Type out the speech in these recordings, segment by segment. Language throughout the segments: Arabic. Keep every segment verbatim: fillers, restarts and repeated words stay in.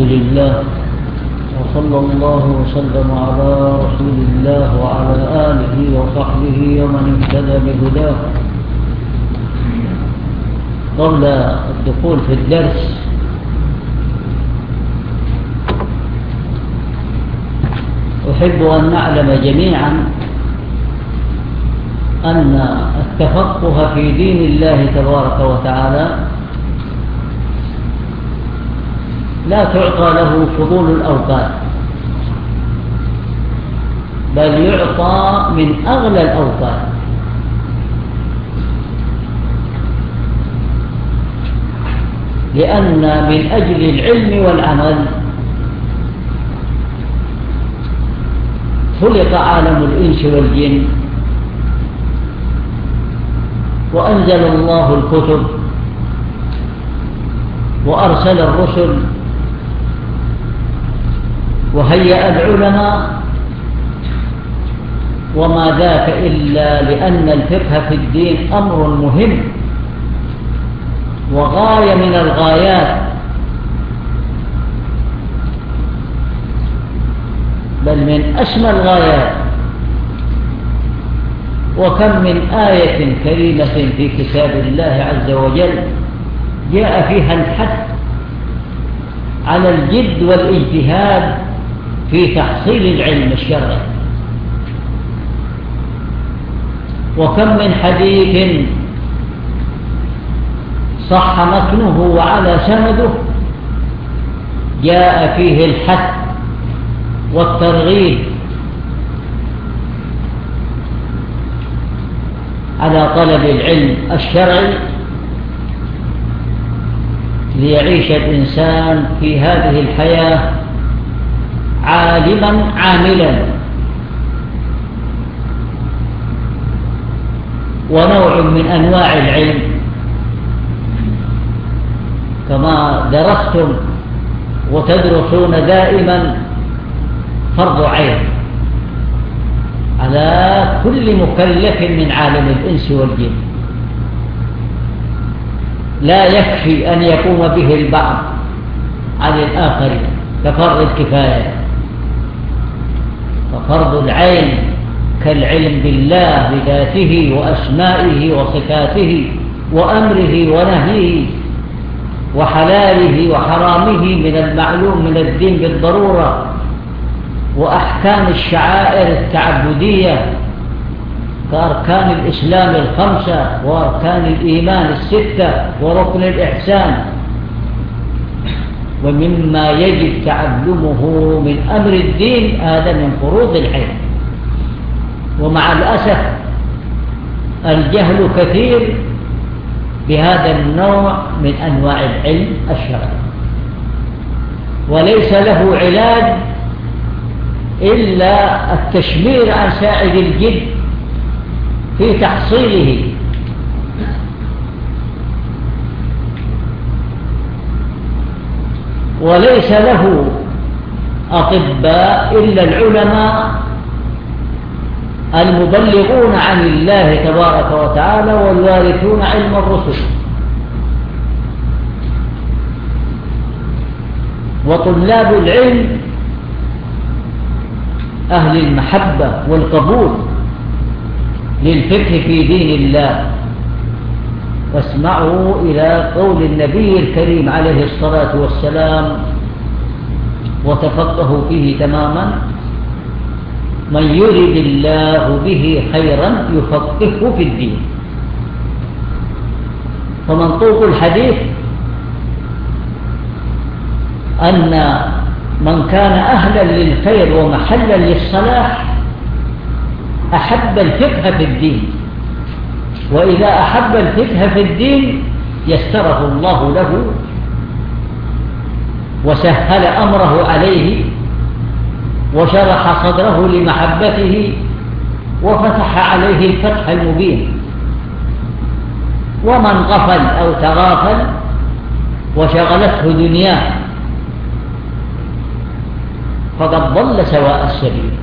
لله، وصلى الله وسلم على رسول الله وعلى آله وصحبه ومن اهتدى بهداه. قبل الدخول في الدرس أحب أن نعلم جميعا أن التفقه في دين الله تبارك وتعالى لا تعطى له فضول الأوقات، بل يعطى من أغلى الأوقات. لأن من أجل العلم والعمل خلق عالم الإنس والجن، وأنزل الله الكتب وأرسل الرسل وهيأ العلماء، وما ذاك إلا لأن الفقه في الدين أمر مهم وغاية من الغايات، بل من أسمى الغايات. وكم من آية كريمة في كتاب الله عز وجل جاء فيها الحث على الجد والاجتهاد في تحصيل العلم الشرعي، وكم من حديث صح متنه وعلى سنده جاء فيه الحث والترغيب على طلب العلم الشرعي ليعيش الإنسان في هذه الحياة عالما عاملا. ونوع من أنواع العلم كما درستم وتدرسون دائما فرض عين على كل مكلف من عالم الإنس والجن، لا يكفي أن يقوم به البعض عن الآخرين كفرض الكفاية. ففرض العين كالعلم بالله بذاته وأسمائه وصفاته وأمره ونهيه وحلاله وحرامه من المعلوم من الدين بالضرورة، وأحكام الشعائر التعبدية كأركان الإسلام الخمسة وأركان الإيمان الستة وركن الإحسان، ومما يجب تعلمه من أمر الدين هذا من فروض العلم. ومع الأسف الجهل كثير بهذا النوع من أنواع العلم الشرعي، وليس له علاج إلا التشمير عن ساعد الجد في تحصيله. وليس له أطباء إلا العلماء المبلغون عن الله تبارك وتعالى والوارثون علم الرسل. وطلاب العلم أهل المحبة والقبول للفقه في دين الله. واسمعوا إلى قول النبي الكريم عليه الصلاة والسلام: وتفقهوا فيه تماما، من يرد الله به خيرا يفقهه في الدين. فمنطوق الحديث أن من كان أهلا للخير ومحلا للصلاح أحب الفقه في الدين، وإذا أحب الفقه في الدين يسره الله له وسهل أمره عليه وشرح صدره لمحبته وفتح عليه الفتح المبين. ومن غفل أو تغافل وشغلته دنياه فقد ضل سواء السبيل.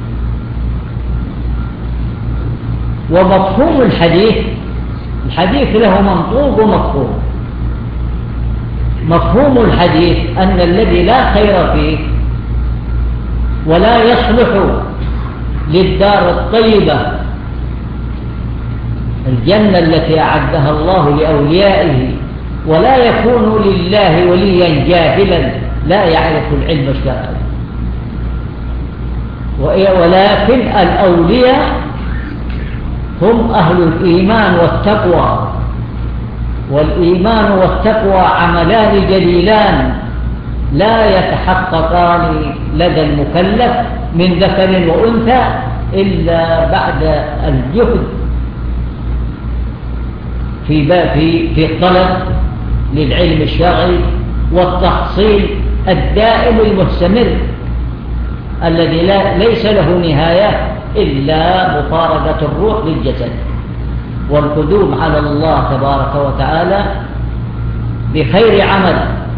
ومفهوم الحديث، الحديث له منطوق ومفهوم. مفهوم الحديث أن الذي لا خير فيه ولا يصلح للدار الطيبة الجنة التي أعدها الله لأوليائه ولا يكون لله وليا جاهلا لا يعرف العلم الشرعي، ولكن الأولياء هم أهل الإيمان والتقوى، والإيمان والتقوى عملان جليلان لا يتحققان لدى المكلف من ذكر وأنثى إلا بعد الجهد في في في الطلب للعلم الشرعي والتحصيل الدائم المستمر الذي لا ليس له نهاية إلا مفارقة الروح للجسد والقدوم على الله تبارك وتعالى بخير عمل.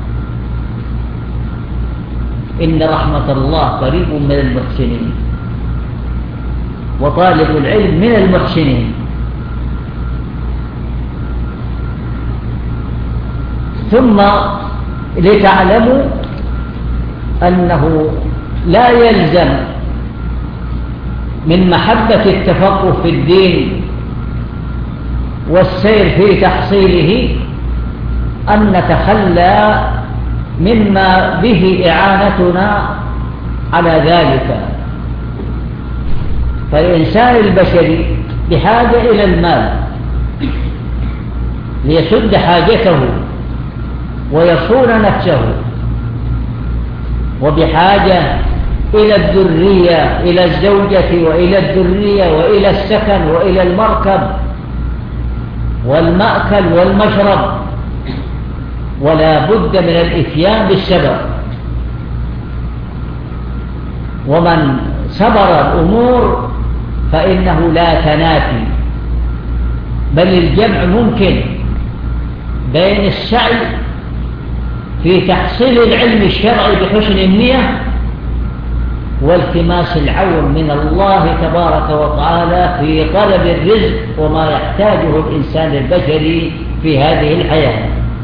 إن رحمة الله قريب من المحسنين، وطالب العلم من المحسنين. ثم لتعلموا أنه لا يلزم من محبة التفقه في الدين والسير في تحصيله أن نتخلى مما به إعانتنا على ذلك. فالإنسان البشري بحاجة إلى المال ليسد حاجته ويصون نفسه، وبحاجة إلى الذرية، إلى الزوجة وإلى الذرية وإلى السكن وإلى المركب والمأكل والمشرب، ولا بد من الإتيان بالسبب. ومن صبر الأمور فإنه لا تنافي، بل الجمع ممكن بين السعي في تحصيل العلم الشرعي بحسن النية والتماس العون من الله تبارك وتعالى في طلب الرزق وما يحتاجه الإنسان البشري في هذه الحياة.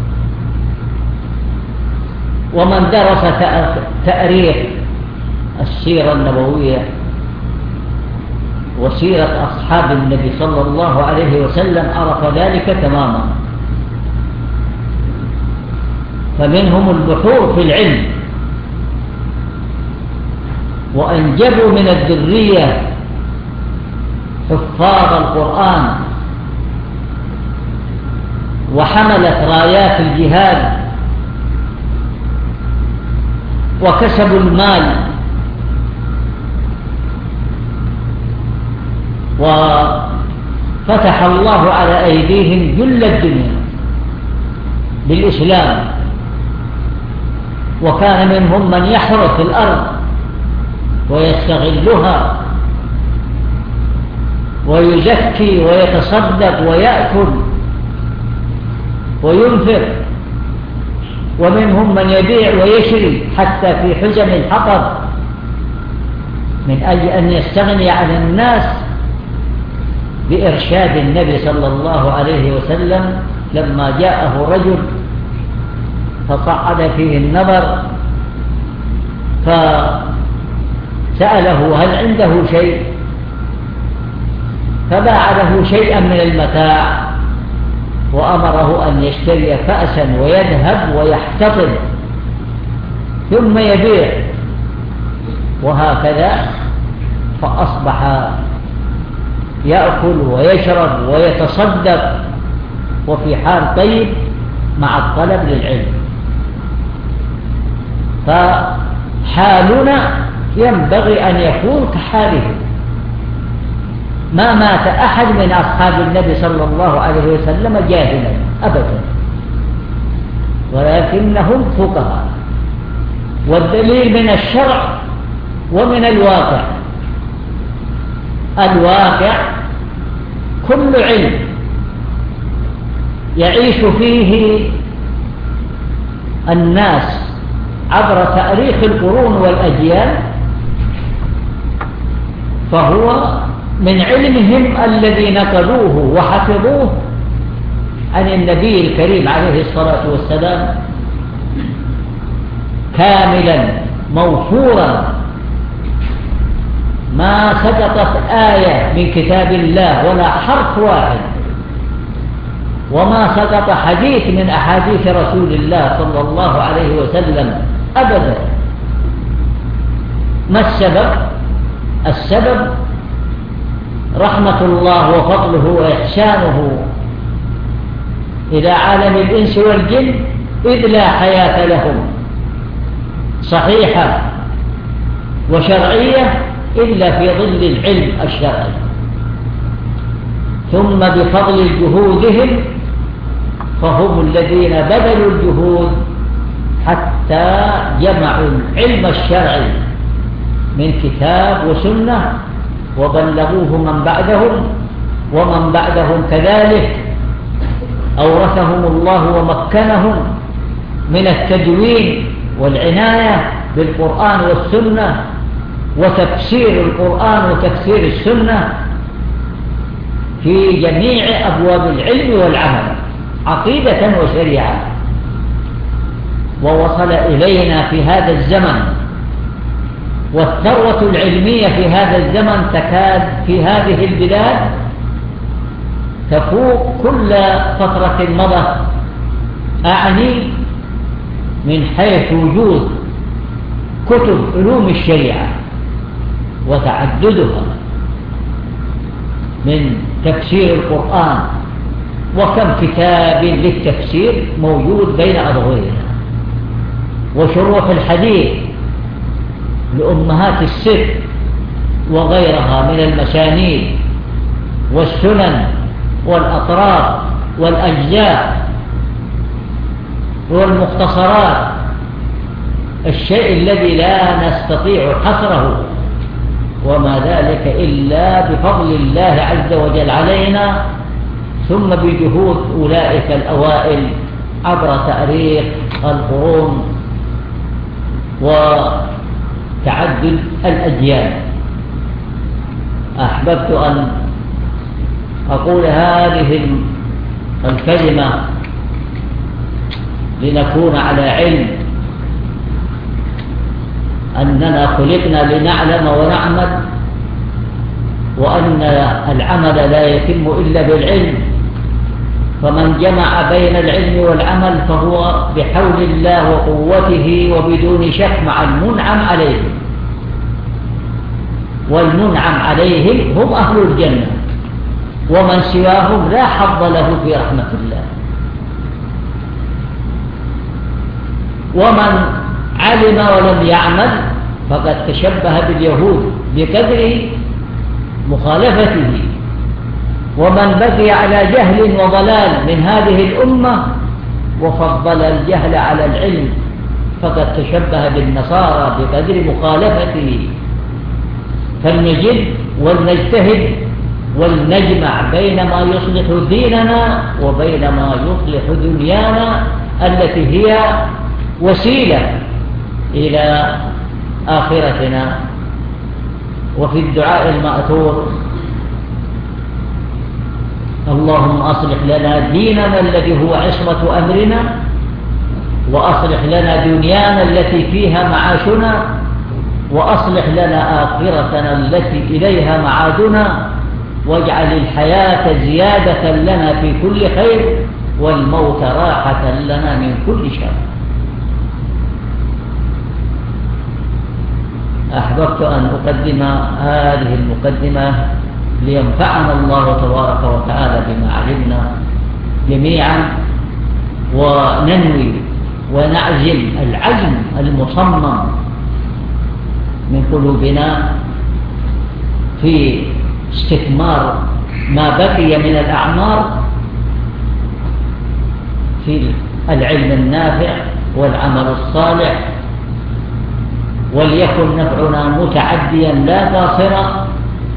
ومن درس تأريخ السيرة النبوية وسيرة أصحاب النبي صلى الله عليه وسلم عرف ذلك تماما. فمنهم البحور في العلم، وأنجبوا من الذرية حفاظ القرآن وحملت رايات الجهاد وكسبوا المال وفتح الله على أيديهم جل الدنيا بالإسلام. وكان منهم من يحرث الأرض ويستغلها ويزكي ويتصدق ويأكل وينفق، ومنهم من يبيع ويشري حتى في حزم الحطب من أجل أن يستغني عن الناس بإرشاد النبي صلى الله عليه وسلم لما جاءه رجل فصعد فيه النظر فسأله هل عنده شيء، فباع له شيئا من المتاع وأمره أن يشتري فأسا ويذهب ويحتطب ثم يبيع، وهكذا فأصبح يأكل ويشرب ويتصدق وفي حال طيب مع الطلب للعلم. فحالنا ينبغي أن يكون كحاله. ما مات أحد من أصحاب النبي صلى الله عليه وسلم جاهلا أبدا، ولكنهم فقهاء. والدليل من الشرع ومن الواقع. الواقع كل علم يعيش فيه الناس عبر تاريخ القرون والأجيال فهو من علمهم الذي نقلوه وحفظوه عن النبي الكريم عليه الصلاة والسلام كاملا موفورا، ما سقطت آية من كتاب الله ولا حرف واحد، وما سقط حديث من أحاديث رسول الله صلى الله عليه وسلم أبدا. ما السبب؟ السبب رحمة الله وفضله وإحسانه إلى عالم الإنس والجن، إذ لا حياة لهم صحيحة وشرعية إلا في ظل العلم الشرعي، ثم بفضل جهودهم فهم الذين بذلوا الجهود حتى جمعوا العلم الشرعي من كتاب وسنة وبلغوه من بعدهم، ومن بعدهم كذلك أورثهم الله ومكنهم من التدوين والعناية بالقرآن والسنة وتفسير القرآن وتفسير السنة في جميع أبواب العلم والعمل عقيدة وشريعة. ووصل إلينا في هذا الزمن، والثروة العلمية في هذا الزمن تكاد في هذه البلاد تفوق كل فترة مضت، أعني من حيث وجود كتب علوم الشريعة وتعددها من تفسير القرآن، وكم كتاب للتفسير موجود بين أظهرنا، وشروح الحديث لأمهات الست وغيرها من المسانيد والسنن والأطراف والأجزاء والمختصرات، الشيء الذي لا نستطيع حصره، وما ذلك إلا بفضل الله عز وجل علينا، ثم بجهود أولئك الأوائل عبر تاريخ القرون وتعدد الأجيال. أحببت أن أقول هذه الكلمة لنكون على علم أننا خلقنا لنعلم ونعمل، وأن العمل لا يتم إلا بالعلم، فمن جمع بين العلم والعمل فهو بحول الله وقوته وبدون شك مع المنعم عليهم، والمنعم عليهم هم أهل الجنة، ومن سواهم لا حظ له في رحمة الله. ومن علم ولم يعمل فقد تشبه باليهود بقدر مخالفته، ومن بقي على جهل وضلال من هذه الأمة وفضل الجهل على العلم فقد تشبه بالنصارى بقدر مخالفته. فلنجد ولنجتهد ولنجمع بين ما يصلح ديننا وبين ما يصلح دنيانا التي هي وسيلة إلى آخرتنا. وفي الدعاء المأثور: اللهم أصلح لنا ديننا الذي هو عصمة أمرنا، وأصلح لنا دنيانا التي فيها معاشنا، وأصلح لنا آخرتنا التي إليها معادنا، واجعل الحياة زيادة لنا في كل خير، والموت راحة لنا من كل شر. أحببت أن أقدم هذه المقدمة لينفعنا الله تبارك وتعالى بما علمنا جميعا، وننوي ونعزم العزم المصمم من قلوبنا في استثمار ما بقي من الأعمار في العلم النافع والعمل الصالح، وليكن نفعنا متعديا لا قاصرا.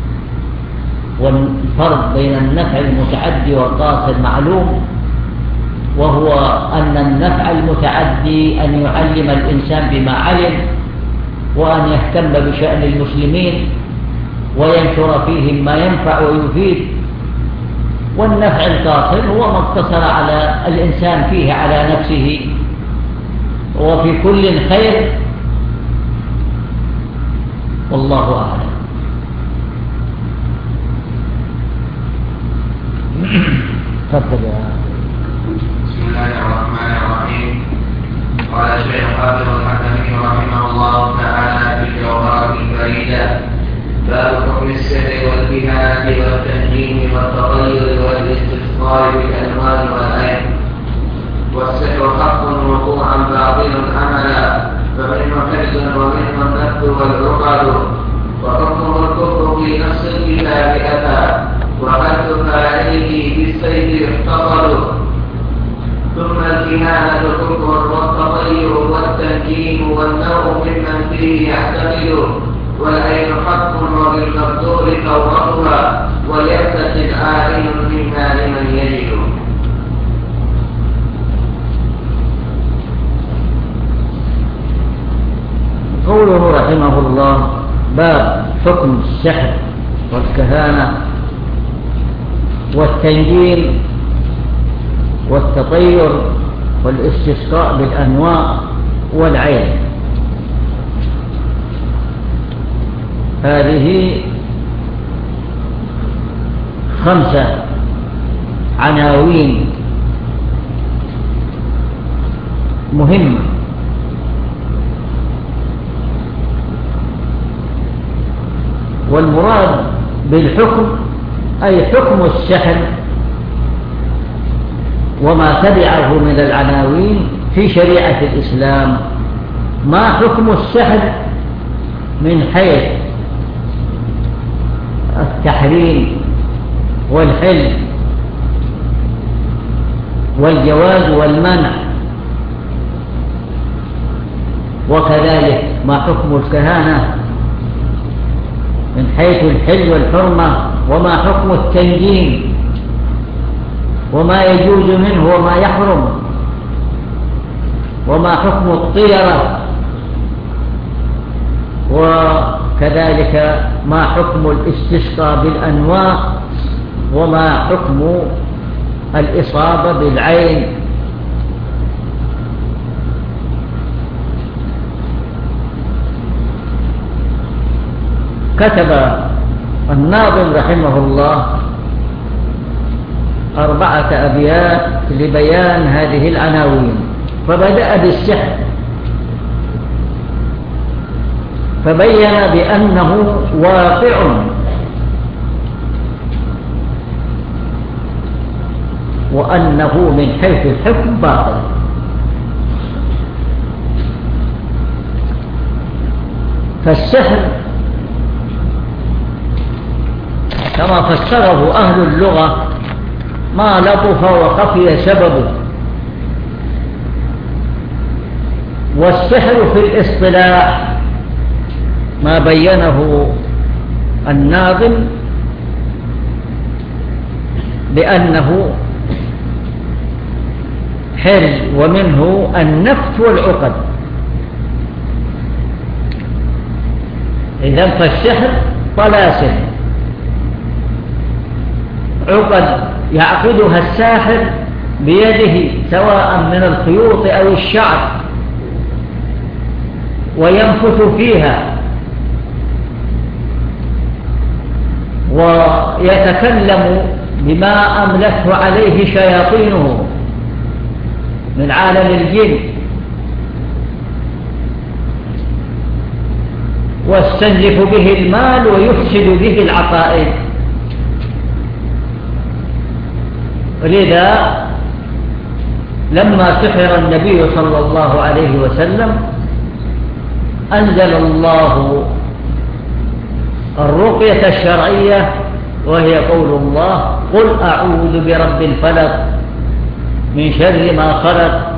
والفرق بين النفع المتعدي والقاصر معلوم، وهو أن النفع المتعدي أن يعلم الإنسان بما علم، وأن يهتم بشأن المسلمين وينشر فيهم ما ينفع ويفيد. والنفع القاصر هو ما اقتصر على الإنسان فيه على نفسه وفي كل خير، والله أعلم. تفضل يا بسم الله الرحمن الرحيم. قال الشيخ حافظ الحكمي رحمه الله تعالى في الجوهرة الفريدة: باب حكم السحر والكهانة والتنجيم والتطير والاستسقاء بالألوان والعين. والسحر حق وقوعا باطل عملا، فمنه حفظ ومنه النفس والعقد، وحكمه الكفر في نص الكتاب أتى، وقد فاعله بالسيف احتقر. ثم الكهانة كفر والتطير والتنجيم والنوع ممن فيه يعتقد، والعين حق وبالمقدور كورتها، وليبتسم عالم مما لمن يجد. قوله رحمه الله: باب حكم السحر والكهانة والتنجيم والتطير والاستسقاء بالأنواع والعين. هذه خمسة عناوين مهمة، والمراد بالحكم أي حكم السحر وما تبعه من العناوين في شريعة الإسلام. ما حكم السحر من حيث التحريم والحل والجواز والمنع، وكذلك ما حكم الكهانة من حيث الحل والحرمة، وما حكم التنجيم وما يجوز منه وما يحرم، وما حكم الطيرة، وكذلك ما حكم الاستسقاء بالأنواع، وما حكم الإصابة بالعين. كتب الناظم رحمه الله أربعة أبيات لبيان هذه العناوين، فبدأ بالسحر فبين بأنه واقع وأنه من حيث الحكم باطل. فالسحر كما فسره أهل اللغة ما لطف وخفي سببه. والسحر في الاصطلاح ما بينه الناظم بأنه حل، ومنه النفث والعقد. إذن فالسحر طلاسم، عقد يعقدها الساحر بيده سواء من الخيوط أو الشعر، وينفث فيها ويتكلم بما أملته عليه شياطينه من عالم الجن، واستنزف به المال ويفسد به العقائد. ولذا لما سحر النبي صلى الله عليه وسلم أنزل الله الرقية الشرعية، وهي قول الله: قل أعوذ برب الفلق من شر ما خلق،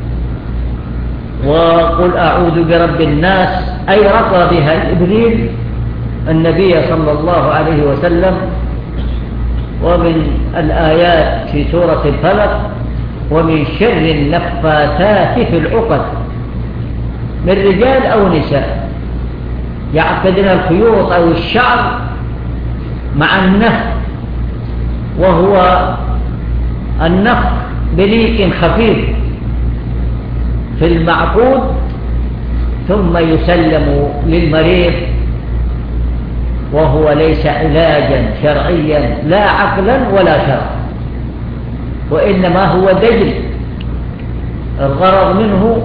وقل أعوذ برب الناس، أي رقى بها إبريل النبي صلى الله عليه وسلم. ومن الآيات في سورة الفلق: ومن شر النفاثات في العقد، من رجال أو نساء يعقدن الخيوط أو الشعر مع النفخ، وهو النفخ بليق خفيف في المعقود ثم يسلم للمريض وهو ليس علاجا شرعيا لا عقلا ولا شرعا، وإنما هو دجل الغرض منه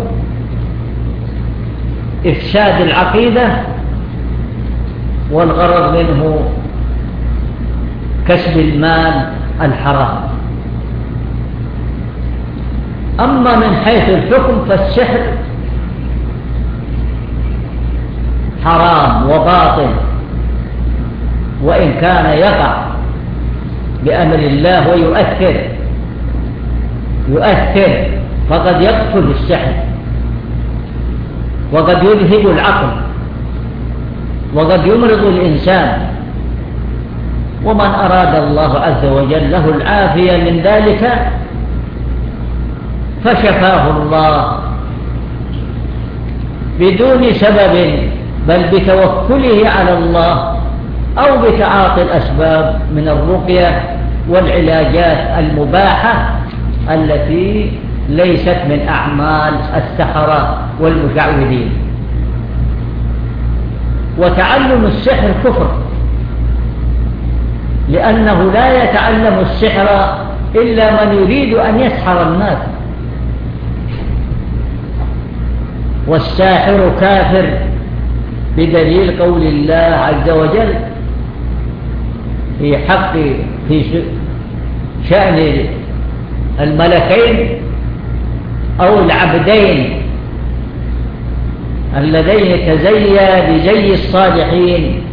إفساد العقيدة، والغرض منه كسب المال الحرام. أما من حيث الحكم فالسحر حرام وباطل، وإن كان يقع بأمر الله ويؤثر يؤثر فقد يقتل السحر، وقد يذهب العقل، وقد يمرض الإنسان. ومن أراد الله عز وجل له العافية من ذلك فشفاه الله بدون سبب، بل بتوكله على الله أو بتعاطي الأسباب من الرقية والعلاجات المباحة التي ليست من أعمال السحرة والمشعوذين. وتعلم السحر كفر، لأنه لا يتعلم السحر إلا من يريد أن يسحر الناس، والساحر كافر بدليل قول الله عز وجل في حق في شأن الملكين أو العبدين اللذين تزيا بزي الصالحين.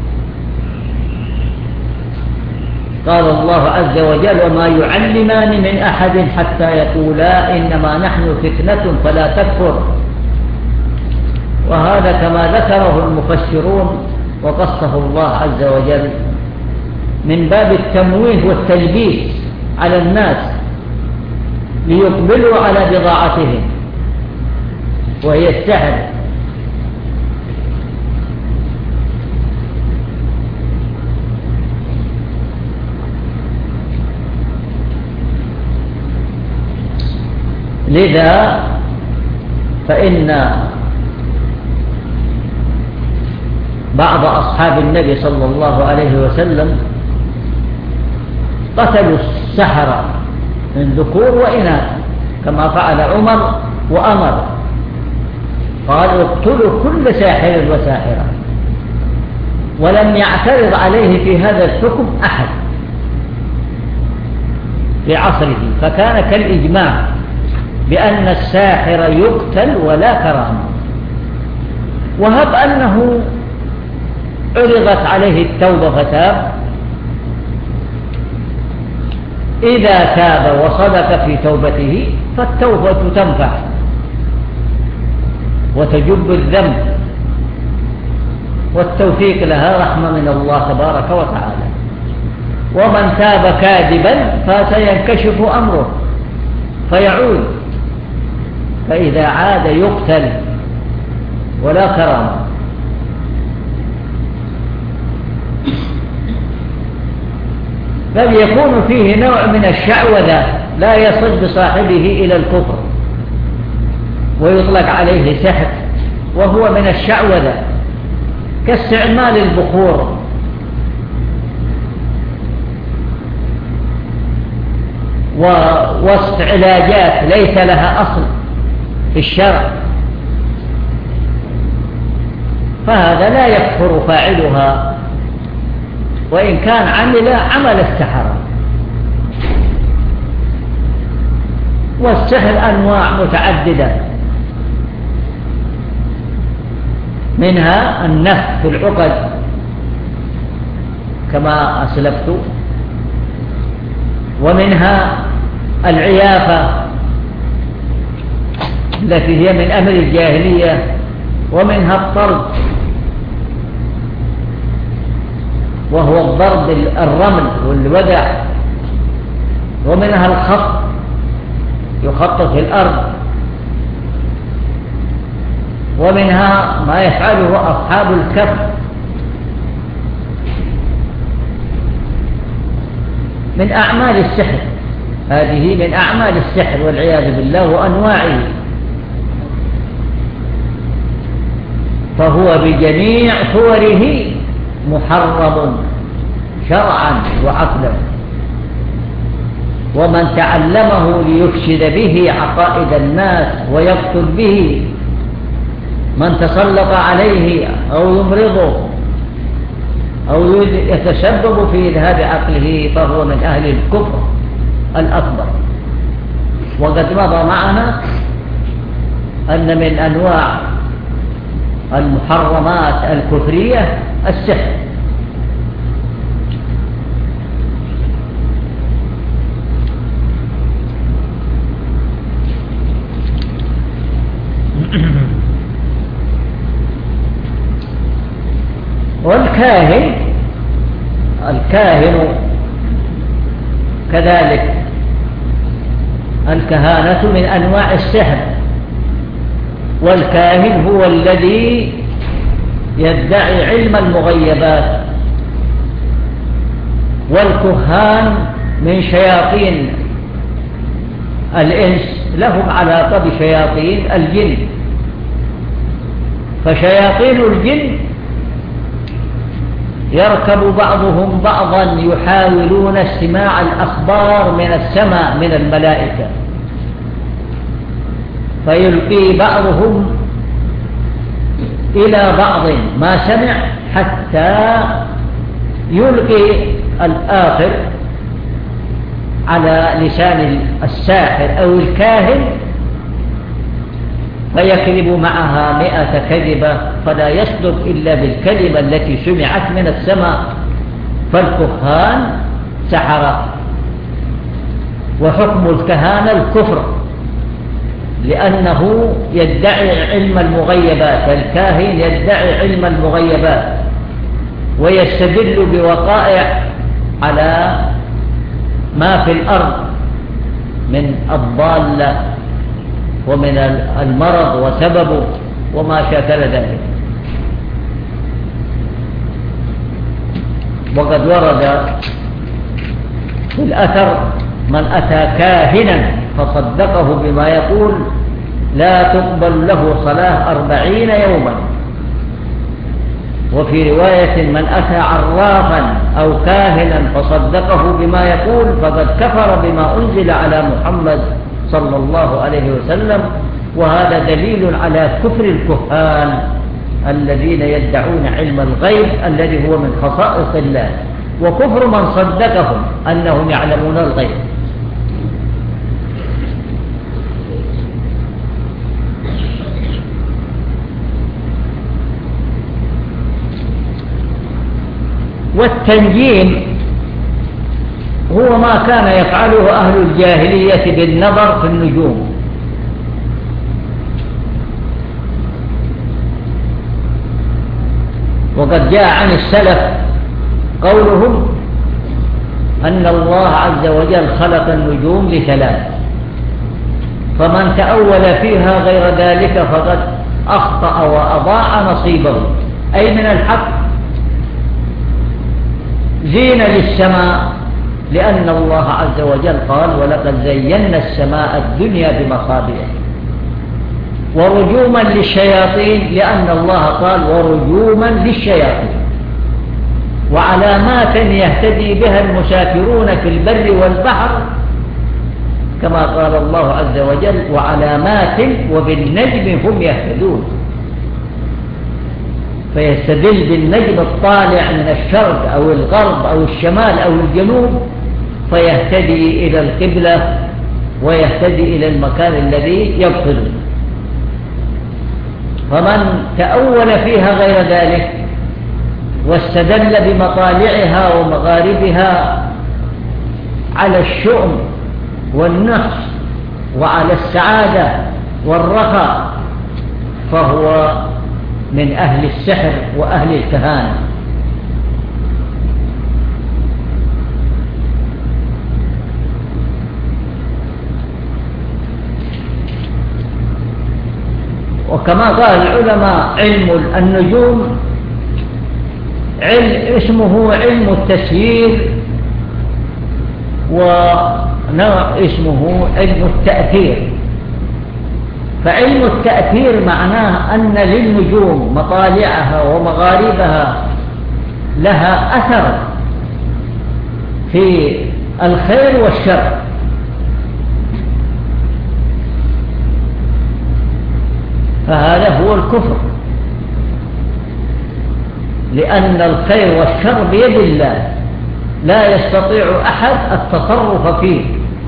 قال الله عز وجل وما يعلمان من أحد حتى يقولا إنما نحن فتنة فلا تكفر. وهذا كما ذكره المفسرون وقصه الله عز وجل من باب التمويه والتلبيس على الناس ليقبلوا على بضاعتهم وهي السحر. لذا فإن بعض أصحاب النبي صلى الله عليه وسلم قتلوا السحرة من ذكور وإناث كما فعل عمر وأمر، قال اقتلوا كل ساحر وساحرة، ولم يعترض عليه في هذا الحكم أحد في عصره، فكان كالإجماع بأن الساحر يقتل ولا كرامة. وهب أنه عرضت عليه التوبة فتاب، إذا تاب وصدق في توبته فالتوبة تنفع وتجب الذنب، والتوفيق لها رحمة من الله تبارك وتعالى. ومن تاب كاذبا فسينكشف أمره فيعود، فإذا عاد يقتل ولا كرامة. بل يكون فيه نوع من الشعوذة لا يصل بصاحبه إلى الكفر ويطلق عليه سحر، وهو من الشعوذة كاستعمال البخور ووصف علاجات ليس لها أصل في الشرع، فهذا لا يكفر فاعلها وإن كان عمل عمل السحرة. والسحر أنواع متعددة، منها النفخ في العقد كما أسلفت، ومنها العيافة التي هي من أمر الجاهلية، ومنها الطرد وهو الضرب الرمل والودع، ومنها الخط يخطط في الأرض، ومنها ما يفعله أصحاب الكف من أعمال السحر. هذه من أعمال السحر والعياذ بالله وأنواعه. فهو بجميع صوره محرم شرعا وعقلا. ومن تعلمه ليفسد به عقائد الناس ويقتل به من تسلط عليه أو يمرضه أو يتسبب في إذهاب عقله فهو من أهل الكفر الأكبر. وقد مضى معنا أن من أنواع المحرمات الكفرية السحر. والكاهن الكاهن كذلك الكهانة من أنواع السحر. والكاهن هو الذي يدعي علم المغيبات، والكهان من شياطين الإنس لهم علاقة بشياطين الجن. فشياطين الجن يركب بعضهم بعضا يحاولون استماع الأخبار من السماء من الملائكة، فيلقي بعضهم إلى بعض ما سمع حتى يلقي الآخر على لسان الساحر أو الكاهن فيكذب معها مئة كذبة فلا يصدق إلا بالكلمة التي سمعت من السماء. فالكهان سحرة. وحكم الكهانة الكفر لأنه يدعي علم المغيبات. الكاهن يدعي علم المغيبات ويستدل بوقائع على ما في الأرض من الضالة ومن المرض وسببه وما شاكل ذلك. وقد ورد في الأثر من أتى كاهنا فصدقه بما يقول لا تقبل له صلاة أربعين يوما. وفي رواية من أتى عرافا أو كاهنا فصدقه بما يقول فقد كفر بما أنزل على محمد صلى الله عليه وسلم. وهذا دليل على كفر الكهان الذين يدعون علم الغيب الذي هو من خصائص الله، وكفر من صدقهم أنهم يعلمون الغيب. والتنجيم هو ما كان يفعله أهل الجاهلية بالنظر في النجوم. وقد جاء عن السلف قولهم أن الله عز وجل خلق النجوم لثلاث، فمن تأول فيها غير ذلك فقد أخطأ وأضاع نصيبه، أي من الحق. زين للسماء لأن الله عز وجل قال ولقد زينا السماء الدنيا بمصابيح. ورجوما للشياطين لأن الله قال ورجوما للشياطين. وعلامات يهتدي بها المسافرون في البر والبحر كما قال الله عز وجل وعلامات وبالنجم هم يهتدون. فيستدل بالنجم الطالع من الشرق أو الغرب أو الشمال أو الجنوب فيهتدي إلى القبلة ويهتدي إلى المكان الذي يقصده. فمن تأول فيها غير ذلك واستدل بمطالعها ومغاربها على الشؤم والنقص وعلى السعادة والرخاء فهو من أهل السحر وأهل الكهانة. وكما قال العلماء علم النجوم علم اسمه علم التسيير، ونوع اسمه علم التأثير. فعلم التأثير معناه أن للنجوم مطالعها ومغاربها لها أثر في الخير والشر. فهذا هو الكفر، لأن الخير والشر بيد الله، لا يستطيع أحد التصرف فيه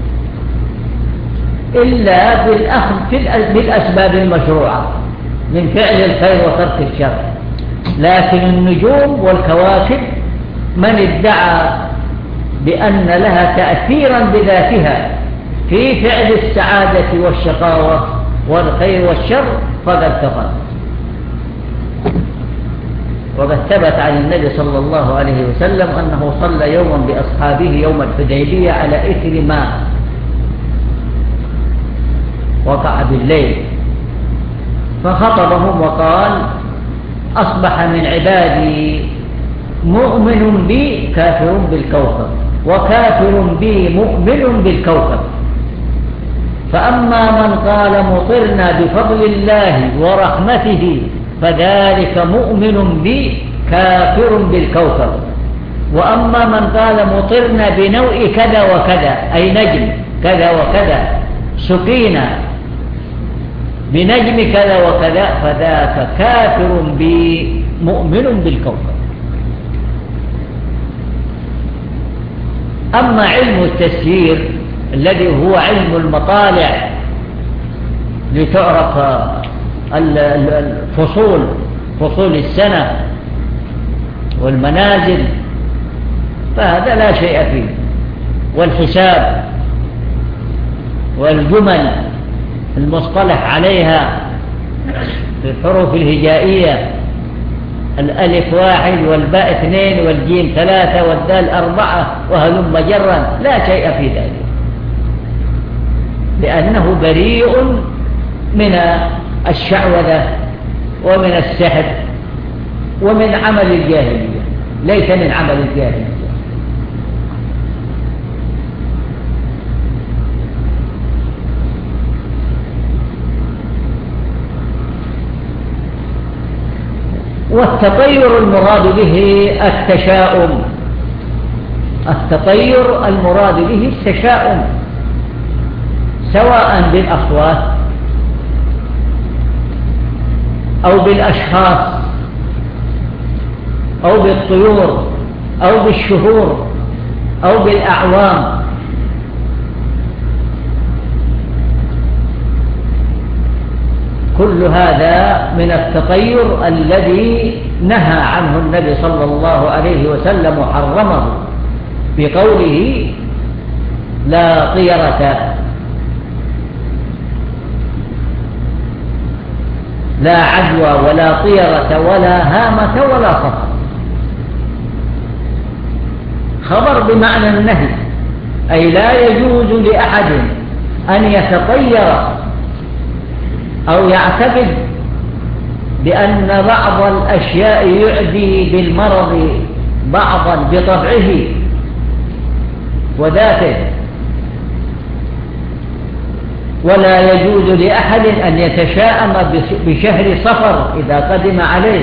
إلا بالأخذ بالأسباب المشروعة من فعل الخير وترك الشر. لكن النجوم والكواكب من ادعى بأن لها تأثيرا بذاتها في فعل السعادة والشقاوة والخير والشر فقد كفر. وقد ثبت عن النبي صلى الله عليه وسلم أنه صلى يوما بأصحابه يوم الحديبية على إثر ماء وقع بالليل، فخطبهم وقال: أصبح من عبادي مؤمن بي كافر بالكوكب، وكافر بي مؤمن بالكوكب. فأما من قال مطرنا بفضل الله ورحمته فذلك مؤمن بي كافر بالكوكب. وأما من قال مطرنا بنوء كذا وكذا، أي نجم كذا وكذا، سقينا بنجم كذا وكذا، فذاك كافر بي مؤمن بالكوكب. أما علم التسيير الذي هو علم المطالع لتعرف الفصول فصول السنة والمنازل، فهذا لا شيء فيه. والحساب والجمل المصطلح عليها في الحروف الهجائية، الألف واحد والباء اثنين والجيم ثلاثة والدال أربعة وهلم جرا، لا شيء في ذلك، لأنه بريء من الشعوذة ومن السحر ومن عمل الجاهلية، ليس من عمل الجاهلية. والتطير المراد به التشاؤم، التطير المراد به التشاؤم، سواء بالأصوات أو بالأشخاص أو بالطيور أو بالشهور أو بالأعوام. كل هذا من التطير الذي نهى عنه النبي صلى الله عليه وسلم وحرمه بقوله: لا طيرة، لا عدوى ولا طيرة ولا هامة ولا خطر. خبر بمعنى النهي، أي لا يجوز لأحد أن يتطير أو يعتقد بأن بعض الأشياء يعدي بالمرض بعضا بطبعه وذاته، ولا يجوز لأحد أن يتشاءم بشهر صفر إذا قدم عليه،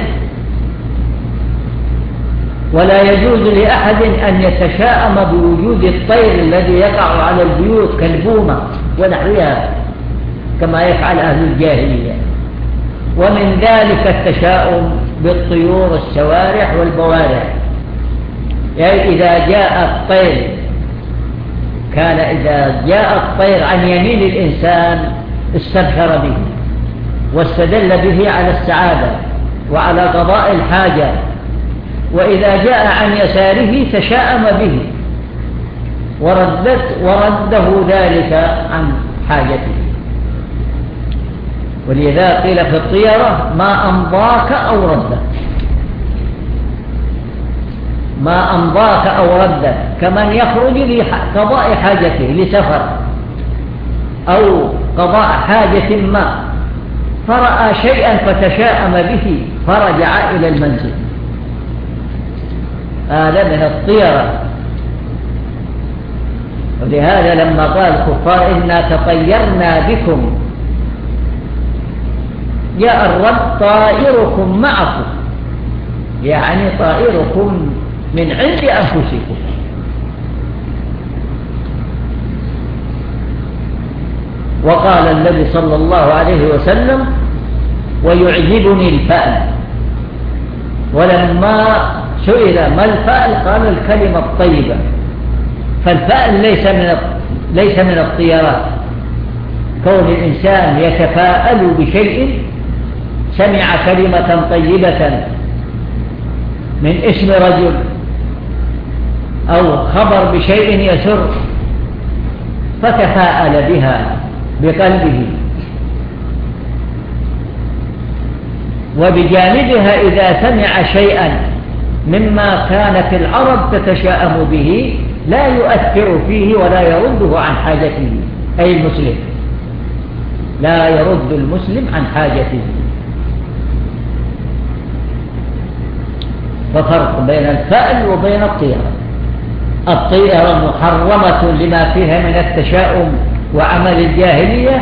ولا يجوز لأحد أن يتشاءم بوجود الطير الذي يقع على البيوت كالبومة ونحوها كما يفعل أهل الجاهلية. ومن ذلك التشاؤم بالطيور السوارح والبوارح، يعني إذا جاء الطير كان إذا جاء الطير عن يمين الإنسان استبشر به واستدل به على السعادة وعلى قضاء الحاجة، وإذا جاء عن يساره تشاءم به وردت ورده ذلك عن حاجته. ولذا قيل في الطيرة: ما أمضاك أو ردك، ما أمضاك أو ردك، كمن يخرج لقضاء حاجته لسفر أو قضاء حاجة ما، فرأى شيئا فتشاءم به فرجع إلى المنزل، هذا من الطيرة. ولهذا لما قال الكفار: إنا تطيرنا بكم جاء الرد طائركم معكم، يعني طائركم من عند أنفسكم. وقال النبي صلى الله عليه وسلم: ويعجبني الفأل. ولما سئل ما الفأل قال: الكلمة الطيبة. فالفأل ليس من ليس من الطيرات، كون الإنسان يتفاءل بشيء، سمع كلمة طيبة من اسم رجل أو خبر بشيء يسر فتفاءل بها بقلبه، وبجانبها إذا سمع شيئا مما كانت العرب تتشاءم به لا يؤثر فيه ولا يرده عن حاجته، أي المسلم لا يرد المسلم عن حاجته. ففرق بين الفأل وبين الطيرة. الطيرة محرمة لما فيها من التشاؤم وعمل الجاهلية،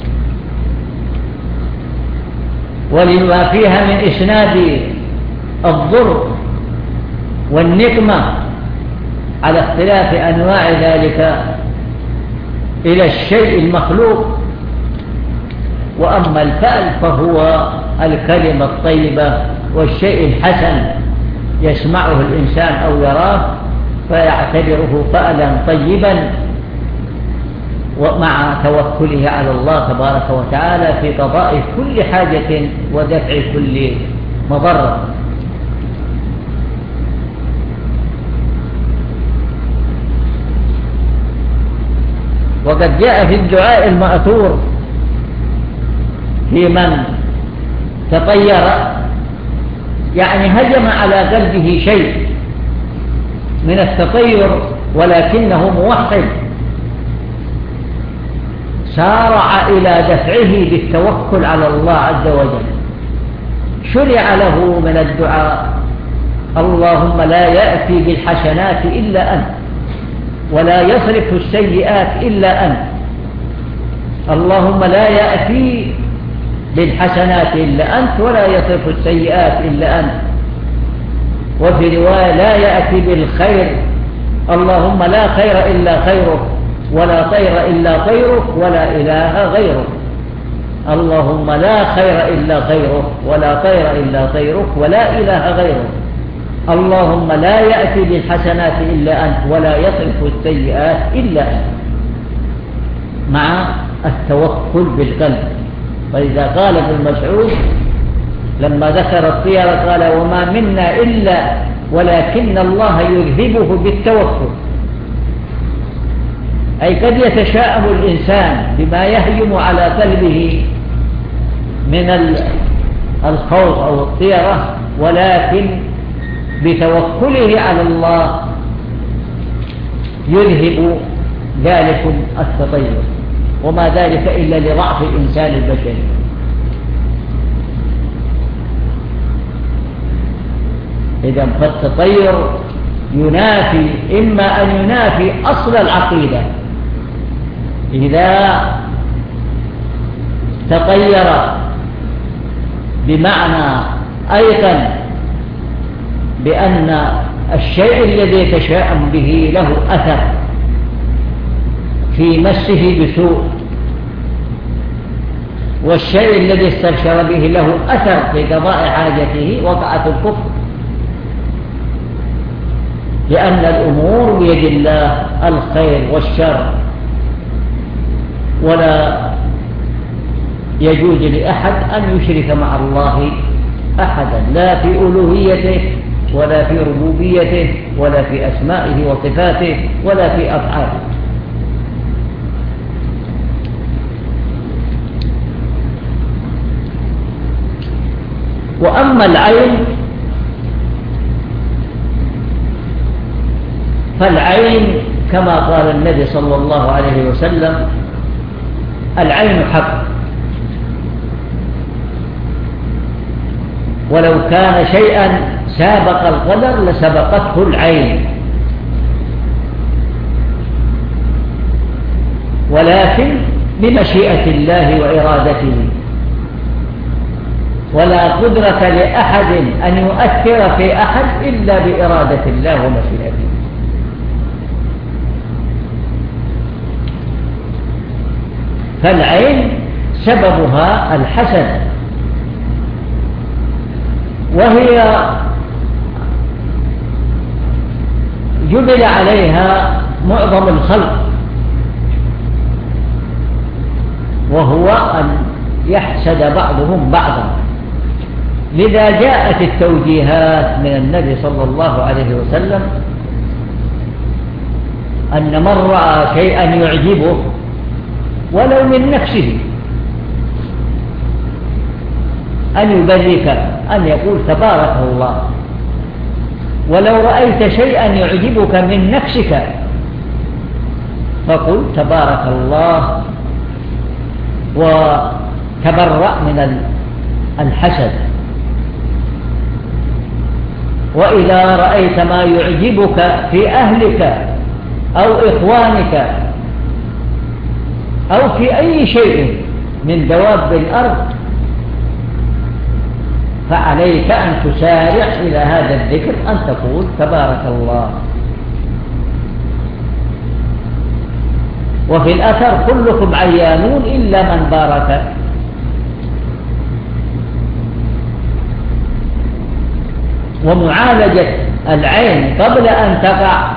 ولما فيها من إسناد الضر والنقمة على اختلاف أنواع ذلك إلى الشيء المخلوق. وأما الفأل فهو الكلمة الطيبة والشيء الحسن يسمعه الإنسان أو يراه فيعتبره فألا طيبا، ومع توكله على الله تبارك وتعالى في قضاء كل حاجة ودفع كل مضرة. وقد جاء في الدعاء المأثور في من تطير، يعني هجم على قلبه شيء من التطير ولكنه موحد، سارع إلى دفعه بالتوكل على الله عز وجل. شرع له من الدعاء: اللهم لا يأتي بالحسنات إلا أنت، ولا يصرف السيئات إلا أنت. اللهم لا يأتي بالحسنات إلا أنت، ولا يصرف السيئات إلا أنت. وفي رواية: لا يأتي بالخير، اللهم لا خير إلا خيرك، ولا طير إلا طيرك، ولا إله غيرك. اللهم لا خير إلا خيرك، ولا طير إلا طيرك، ولا إله غيرك. اللهم لا يأتي بالحسنات إلا أنت، ولا يصرف السيئات إلا أنت، مع التوكل بالقلب. فإذا قال ابن مسعود لما ذكر الطيرة قال: وما منا إلا ولكن الله يذهبه بالتوكل. أي قد يتشاءم الإنسان بما يهجم على قلبه من الخوف أو الطيرة، ولكن بتوكله على الله يذهب ذلك التطير، وما ذلك إلا لضعف الإنسان البشري. إذا فالتطير ينافي، إما أن ينافي أصل العقيدة إذا تطير بمعنى أيضا بأن الشيء الذي يتشاءم به له أثر في مسه بسوء، والشيء الذي استبشر به له أثر في قضاء حاجته، وقعت الكفر، لأن الأمور بيد الله الخير والشر، ولا يجوز لأحد أن يشرك مع الله أحدا، لا في ألوهيته ولا في ربوبيته ولا في أسمائه وصفاته ولا في أفعاله. وأما العين فالعين كما قال النبي صلى الله عليه وسلم: العين حق، ولو كان شيئا سابق القدر لسبقته العين، ولكن بمشيئة الله وإرادته. ولا قدرة لأحد أن يؤثر في أحد إلا بإرادة الله ومشيئته. فالعين سببها الحسد، وهي جبل عليها معظم الخلق، وهو أن يحسد بعضهم بعضا. لذا جاءت التوجيهات من النبي صلى الله عليه وسلم أن من رأى شيئا يعجبه ولو من نفسه أن يبرك، أن يقول تبارك الله. ولو رأيت شيئا يعجبك من نفسك فقل تبارك الله وتبرأ من الحسد. وإذا رأيت ما يعجبك في أهلك أو إخوانك أو في أي شيء من دواب الأرض فعليك أن تسارع إلى هذا الذكر، أن تقول تبارك الله. وفي الأثر كلكم عيانون إلا من بارك. ومعالجة العين قبل أن تقع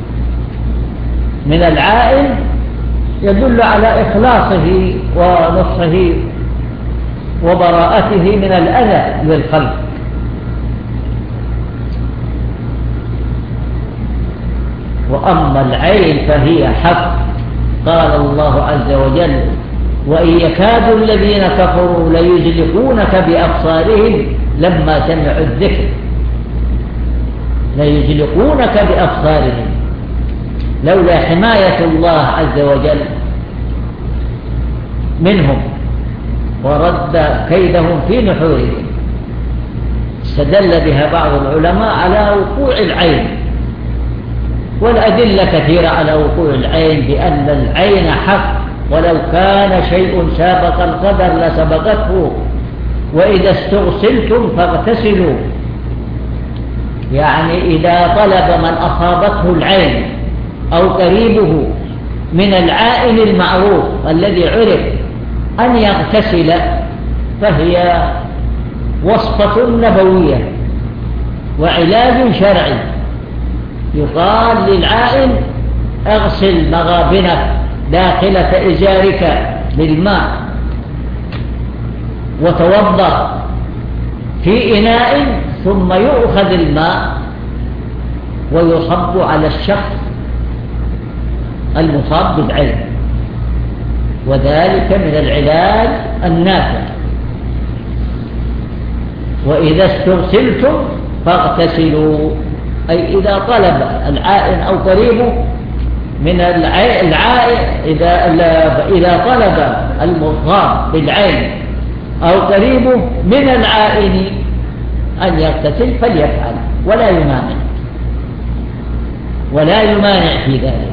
من العائن يدل على إخلاصه ونصحه وبراءته من الأذى للخلق. وأما العين فهي حق، قال الله عز وجل وإن يكاد الذين كفروا ليزلقونك بأبصارهم لما سمعوا الذكر، ليزلقونك بأبصارهم، لولا حماية الله عز وجل منهم ورد كيدهم في نحورهم. استدل بها بعض العلماء على وقوع العين، والأدلة كثيرة على وقوع العين بأن العين حق، ولو كان شيء سابق القدر لسبقته. وإذا استغسلتم فاغتسلوا، يعني إذا طلب من أصابته العين أو قريبه من العائن المعروف الذي عرف أن يغتسل فهي وصفة نبوية وعلاج شرعي. يقال للعائن اغسل مغابنك داخلة إزارك بالماء وتوضأ في إناء، ثم يؤخذ الماء ويصب على الشخص المصاب بالعين، وذلك من العلاج النافع. وإذا استغسلتم فاغتسلوا، أي إذا طلب العائن أو قريبه من العائن إذا, إذا طلب المصاب بالعين أو قريبه من العائن أن يغتسل فليفعل، ولا يمانع ولا يمانع في ذلك.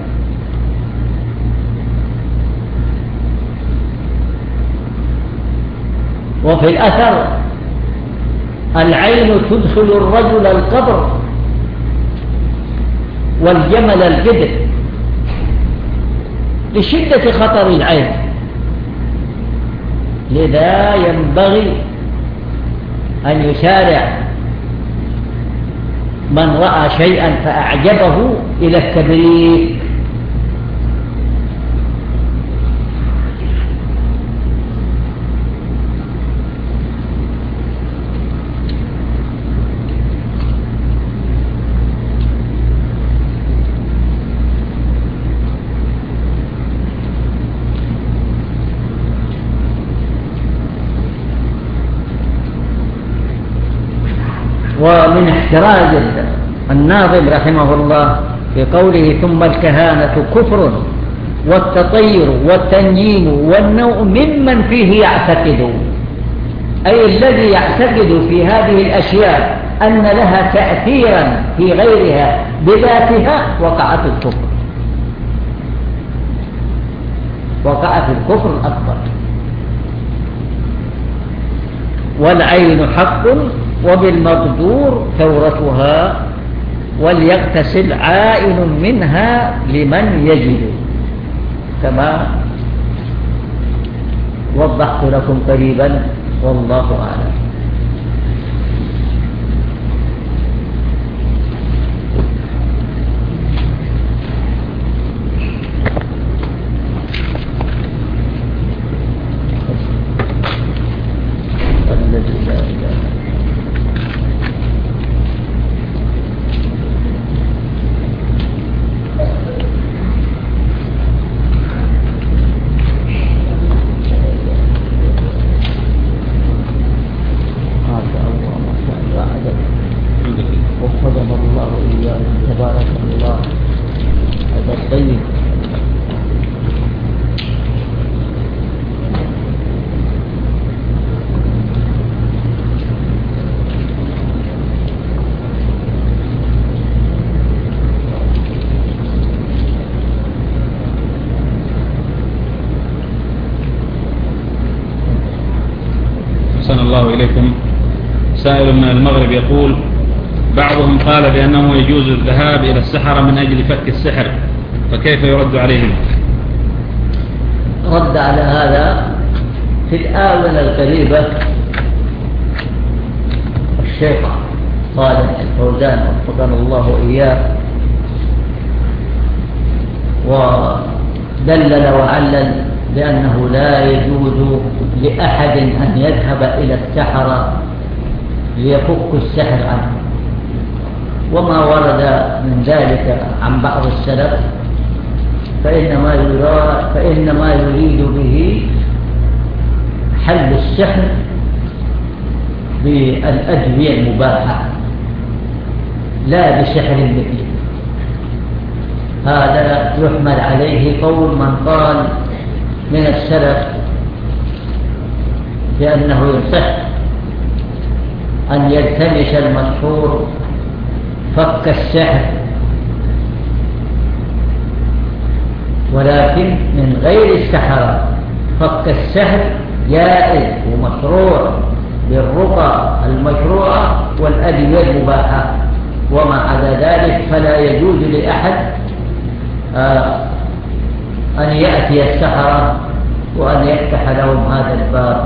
وفي الأثر العين تدخل الرجل القبر والجمل القدر لشدة خطر العين. لذا ينبغي أن يسارع من رأى شيئا فأعجبه إلى التبريك. ومن احتراز الناظم رحمه الله في قوله ثم الكهانة كفر والتطير والتنجيم والنوء ممن فيه يعتقد، أي الذي يعتقد في هذه الأشياء أن لها تأثيرا في غيرها بذاتها وقع في الكفر، وقع في الكفر الأكبر. والعين حق وبالمقدور ثورتها وليغتسل عائن منها لمن يجد، كما وضحت لكم قريبا والله أعلم. الله إليكم. سائل من المغرب يقول: بعضهم قال بأنه يجوز الذهاب إلى السحرة من أجل فك السحر، فكيف يرد عليهم؟ رد على هذا في الآونة القريبة الشيخ صالح الفوزان وفقنا الله إياه ودلل وعلل بأنه لا يجوز لأحد أن يذهب إلى السحرة ليفك السحر عنه، وما ورد من ذلك عن بعض السلف فإنما يراد فإنما يريد به حل السحر بالأدوية المباحة لا بسحر مثله. هذا يحمل عليه قول من قال من السلف بأنه يصح أن يلتمس المسحور فك السحر ولكن من غير السحرة. فك السحر جائز ومشروع بالرقى المشروعة والأدوية المباحة، وما عدا ذلك فلا يجوز لأحد آه أن يأتي السحرة وأن يفتح لهم هذا الباب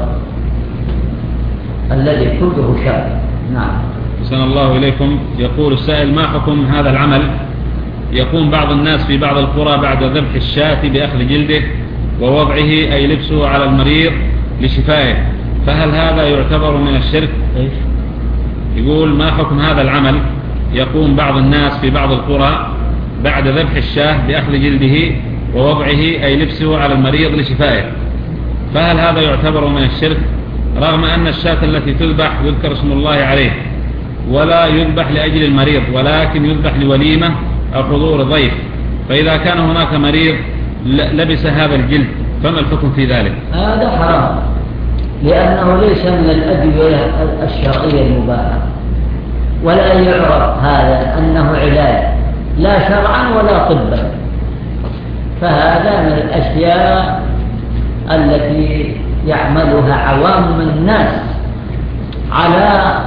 الذي كله شر. نعم. أحسن الله إليكم. يقول السائل: ما حكم هذا العمل؟ يقوم بعض الناس في بعض القرى بعد ذبح الشاة بأخذ جلده ووضعه أي لبسه على المريض لشفائه، فهل هذا يعتبر من الشرك؟ إيش؟ يقول: ما حكم هذا العمل؟ يقوم بعض الناس في بعض القرى بعد ذبح الشاة بأخذ جلده ووضعه أي لبسه على المريض لشفائه، فهل هذا يعتبر من الشرك؟ رغم أن الشاة التي تذبح يذكر اسم الله عليه ولا يذبح لأجل المريض، ولكن يذبح لوليمة أو حضور ضيف، فإذا كان هناك مريض لبس هذا الجلد فما الحكم في ذلك؟ هذا حرام، لأنه ليس من الأدوية الشرعية المباحة، ولا يعرف هذا أنه علاج لا شرعا ولا طبا، فهذا من الأشياء التي يعملها عوام الناس على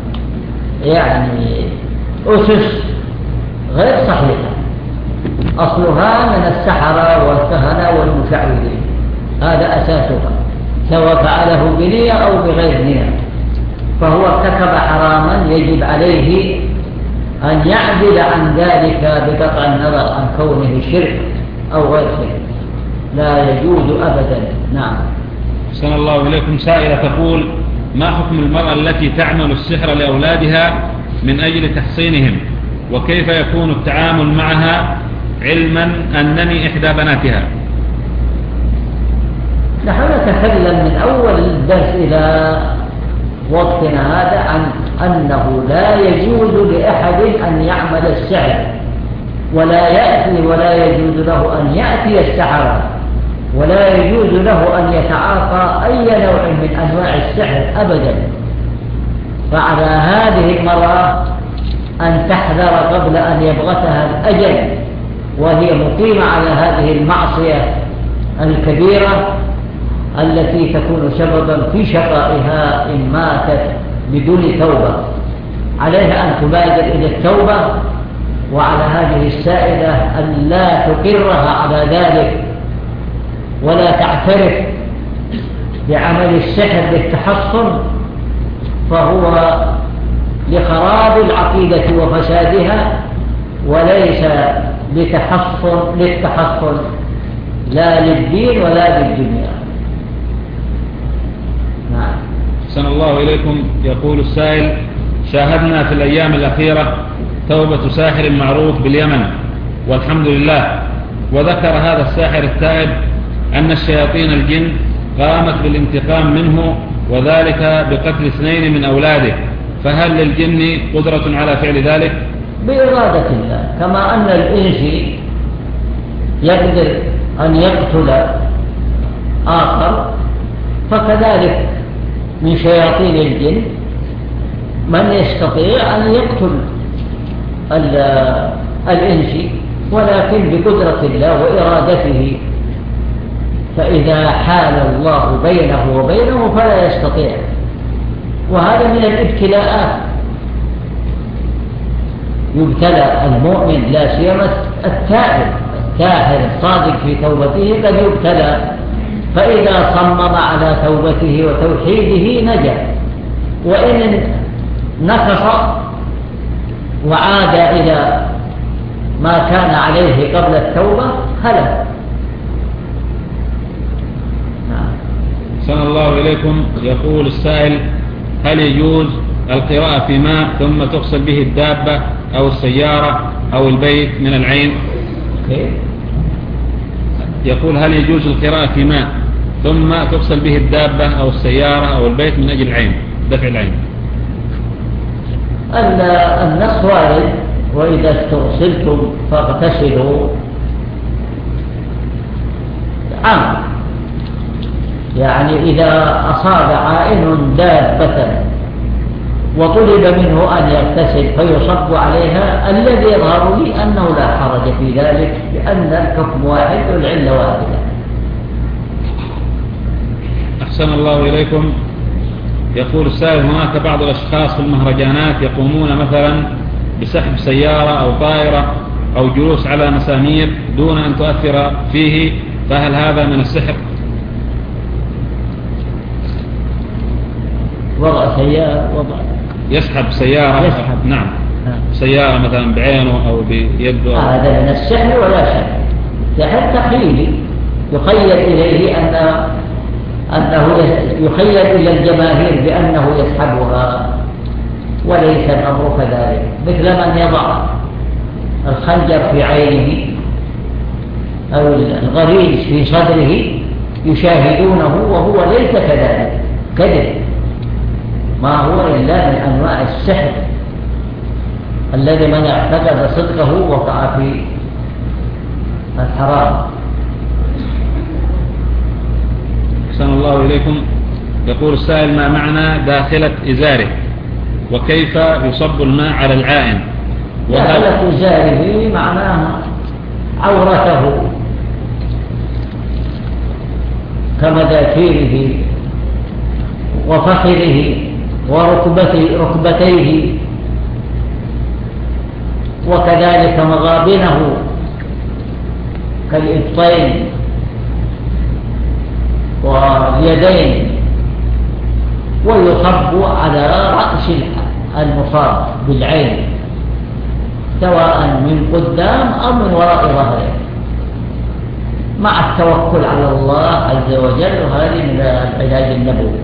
يعني أسس غير صحيحة، أصلها من السحرة والكهنة والمشعوذين، هذا أساسها، سواء فعله بنية أو بغير نية، فهو ارتكب حراما يجب عليه أن يعدل عن ذلك بقطع النظر عن كونه شرك أو غير شرك، لا يجوز أبدا. نعم. أحسن الله إليكم. سائلة تقول: ما حكم المرأة التي تعمل السحر لأولادها من أجل تحصينهم، وكيف يكون التعامل معها علما أنني إحدى بناتها؟ نحن نتكلم من أول الدرس إلى وقتنا هذا عن أنه لا يجوز لأحد أن يعمل السحر، ولا يأتي ولا يجوز له أن يأتي السحر، ولا يجوز له أن يتعاطى أي نوع من أنواع السحر أبدا. فعلى هذه المرأة أن تحذر قبل أن يبغتها الأجل وهي مقيمة على هذه المعصية الكبيرة، التي تكون سببا في شقائها إن ماتت بدون توبة، عليها أن تبادر إلى التوبة، وعلى هذه السائلة أن لا تقرها على ذلك ولا تعترف بعمل السحر للتحصن، فهو لخراب العقيدة وفسادها وليس لتحصن للتحصن لا للدين ولا للدنيا. نعم. أحسن الله إليكم. يقول السائل: شاهدنا في الأيام الأخيرة توبة ساحر معروف باليمن والحمد لله، وذكر هذا الساحر التائب أن الشياطين الجن قامت بالانتقام منه، وذلك بقتل اثنين من أولاده، فهل للجن قدرة على فعل ذلك؟ بإرادة الله، كما أن الإنس يقدر أن يقتل آخر، فكذلك من شياطين الجن من يستطيع أن يقتل الإنس، ولكن بقدرة الله وإرادته، فإذا حال الله بينه وبينه فلا يستطيع. وهذا من الابتلاءات، يبتلى المؤمن لا سيما التائب التاهر الصادق في توبته قد يبتلى، فإذا صمم على توبته وتوحيده نجا، وإن نكص وعاد إلى ما كان عليه قبل التوبة هلك. أحسن الله إليكم. يقول السائل: هل يجوز القراءة في ماء ثم تغسل به الدابة أو السيارة أو البيت من العين؟ يقول: هل يجوز القراءة في ماء ثم تغسل به الدابة أو السيارة أو البيت من أجل العين، دفع العين؟ النص وارد: وإذا استغسلتم فاغتسلوا عام، يعني إذا أصاب عائن دابة وطلب منه أن يغتسل فيصب عليها، الذي يظهر لي أنه لا حرج في ذلك، لأن الحكم واحد والعلة واحدة. أحسن الله إليكم. يقول السائل: هناك بعض الأشخاص في المهرجانات يقومون مثلا بسحب سيارة أو طائرة أو جلوس على مسامير دون أن تؤثر فيه، فهل هذا من السحر؟ وضع سيارة وضع يسحب سيارة يسحب. نعم سيارة مثلا بعينه أو بيده، هذا من السحر ولا شك، سحر تخيلي يخيل إليه أن أنه يخيل إلى الجماهير بأنه يسحبها، وليس الأمر كذلك، مثل من يضع الخنجر في عينه أو الغريز في صدره يشاهدونه وهو ليس كذلك، كذب، ما هو إلا من أنواع السحر الذي من اعتقد صدقه وقع في الحرام. أحسن الله إليكم. يقول السائل: ما معنى داخلة إزاره، وكيف يصب الماء على العائن؟ داخلة إزاره معناها عورته كمذاكيره وفخذه وركبتيه، وكذلك مغابنه كالإبطين واليدين، ويصب على رأس المصاب بالعين سواء من قدام أو من وراء ظهره، مع التوكل على الله عز وجل، وهذه من العلاج النبوي.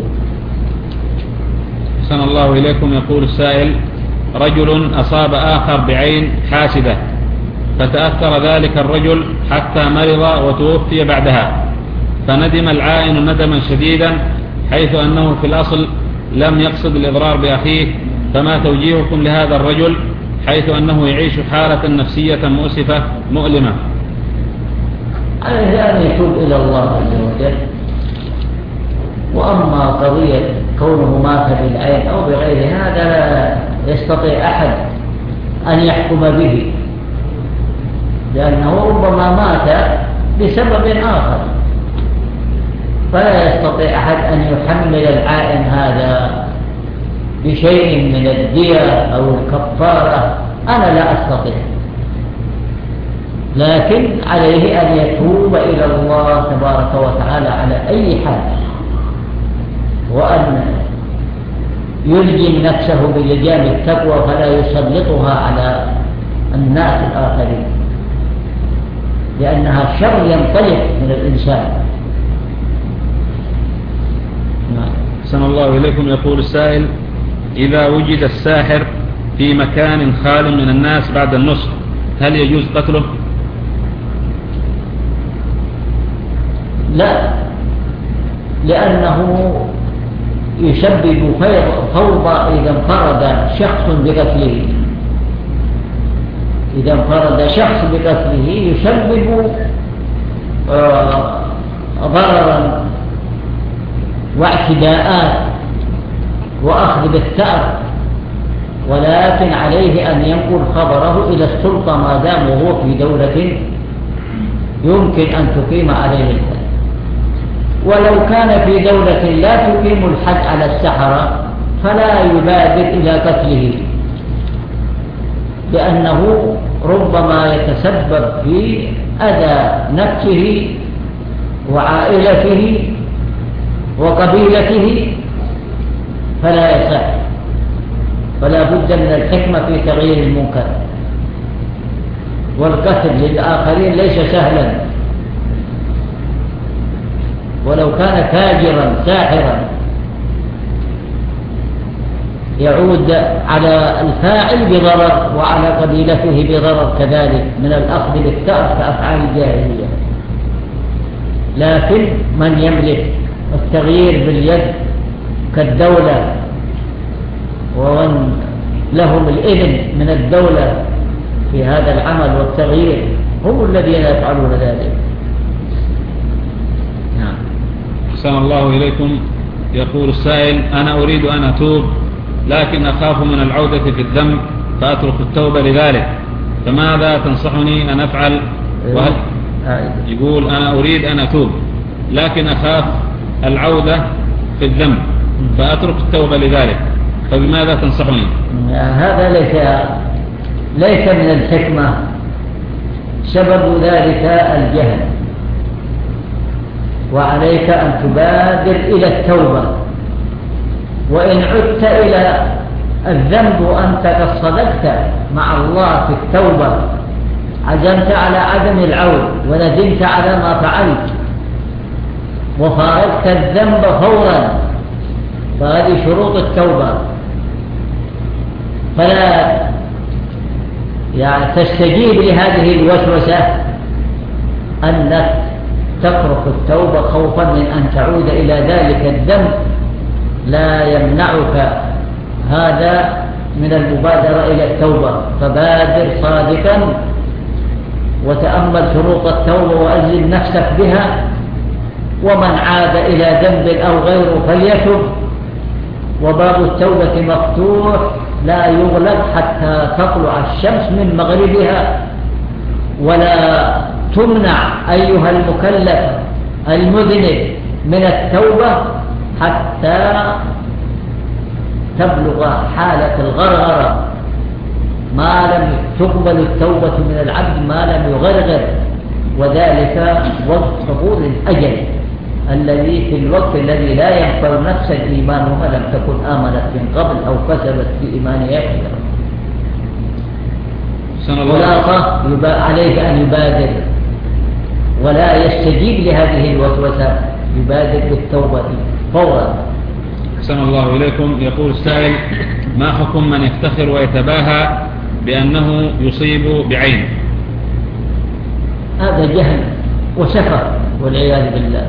أحسن الله إليكم. يقول السائل: رجل أصاب آخر بعين حاسدة، فتأثر ذلك الرجل حتى مرض وتوفي بعدها، فندم العائن ندما شديدا، حيث أنه في الأصل لم يقصد الإضرار بأخيه، فما توجيهكم لهذا الرجل حيث أنه يعيش حالة نفسية مؤسفة مؤلمة؟ عليه أن يتوب إلى الله عز وجل. وأما قضية كونه مات بالعين أو بغير هذا لا يستطيع أحد أن يحكم به، لأنه ربما مات بسبب آخر، فلا يستطيع أحد أن يحمل العائن هذا بشيء من الدية أو الكفارة. أنا لا أستطيع، لكن عليه أن يتوب إلى الله تبارك وتعالى على أي حال، وأن يلجم نفسه بلجام التقوى فلا يسلطها على الناس الآخرين، لأنها شر ينطلق من الإنسان. أحسن الله إليكم. يقول السائل: إذا وجد الساحر في مكان خال من الناس بعد النصر هل يجوز قتله؟ لا، لأنه يسبب فوضى إذا انفرد شخص بقتله. إذا انفرد شخص بقتله يسبب ضررا واعتداءات وأخذ بالثأر، ولكن عليه أن ينقل خبره إلى السلطة ما دام هو في دولة يمكن أن تقيم عليه الحد. ولو كان في دولة لا تقيم الحد على السحرة فلا يبادر إلى قتله، لأنه ربما يتسبب في أذى نفسه وعائلته وقبيلته، فلا يصح. فلا بد من الحكمة في تغيير المنكر، والقتل للآخرين ليس سهلا، ولو كان تاجرا ساحرا يعود على الفاعل بضرر وعلى قبيلته بضرر كذلك من الأخذ بالثأر كأفعال الجاهلية. لكن من يملك التغيير باليد كالدولة ومن لهم الإذن من الدولة في هذا العمل والتغيير هم الذين يفعلون ذلك. نعم. أحسن الله إليكم. يقول السائل: أنا أريد أن أتوب لكن أخاف من العودة في الذنب فأترك التوبة لذلك، فماذا تنصحني أن أفعل؟ وهل يقول: أنا أريد أن أتوب لكن أخاف العودة في الذنب فأترك التوبة لذلك، فبماذا تنصحني؟ هذا ليس ليس من الحكمة، سبب ذلك الجهل، وعليك أن تبادر إلى التوبة. وإن عدت إلى الذنب وأنت قد صدقت مع الله في التوبة، عزمت على عدم العود وندمت على ما فعلت وفارقت الذنب فورا، فهذه شروط التوبة. فلا يعني تستجيب لهذه الوسوسة أنك تترك التوبة خوفا من أن تعود إلى ذلك الذنب. لا يمنعك هذا من المبادرة إلى التوبة، فبادر صادقا وتأمل شروط التوبة وألزم نفسك بها. ومن عاد إلى ذنب أو غيره فليتب، وباب التوبة مفتوح لا يغلق حتى تطلع الشمس من مغربها، ولا تمنع أيها المكلف المذنب من التوبة حتى تبلغ حالة الغرغرة. ما لم تقبل التوبة من العبد ما لم يغرغر، وذلك وقت حضور الأجل الذي في الوقت الذي لا ينفع نفسا إيمانها لم تكن آمنت من قبل أو كسبت في إيمانها خيرا. ولا عليه أن يبادر ولا يستجيب لهذه الوسوسة، يبادر بالتوبة فورا. أحسن الله إليكم. يقول السائل: ما حكم من يفتخر ويتباهى بأنه يصيب بعين؟ هذا جهل وسفر والعياذ بالله،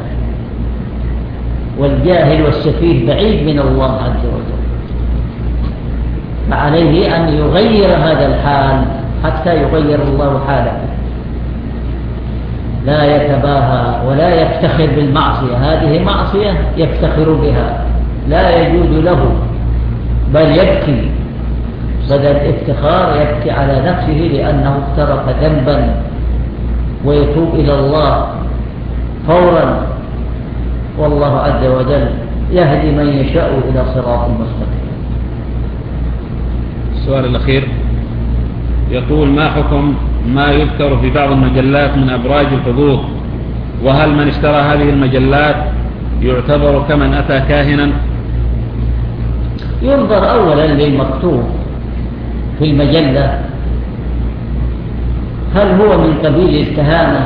والجاهل والسفيه بعيد من الله عز وجل، فعليه أن يغير هذا الحال حتى يغير الله حاله. لا يتباهى ولا يفتخر بالمعصية، هذه معصية يفتخر بها لا يجوز له، بل يبكي بدل الافتخار يبكي على نفسه لأنه اقترف ذنبا، ويتوب إلى الله فورا والله عز وجل يهدي من يشاء إلى صراط مستقيم. السؤال الأخير يقول: ما حكم ما يذكر في بعض المجلات من أبراج الحظوظ؟ وهل من اشترى هذه المجلات يعتبر كمن أتى كاهنا؟ ينظر أولا للمكتوب في المجلة، هل هو من قبيل الكهانة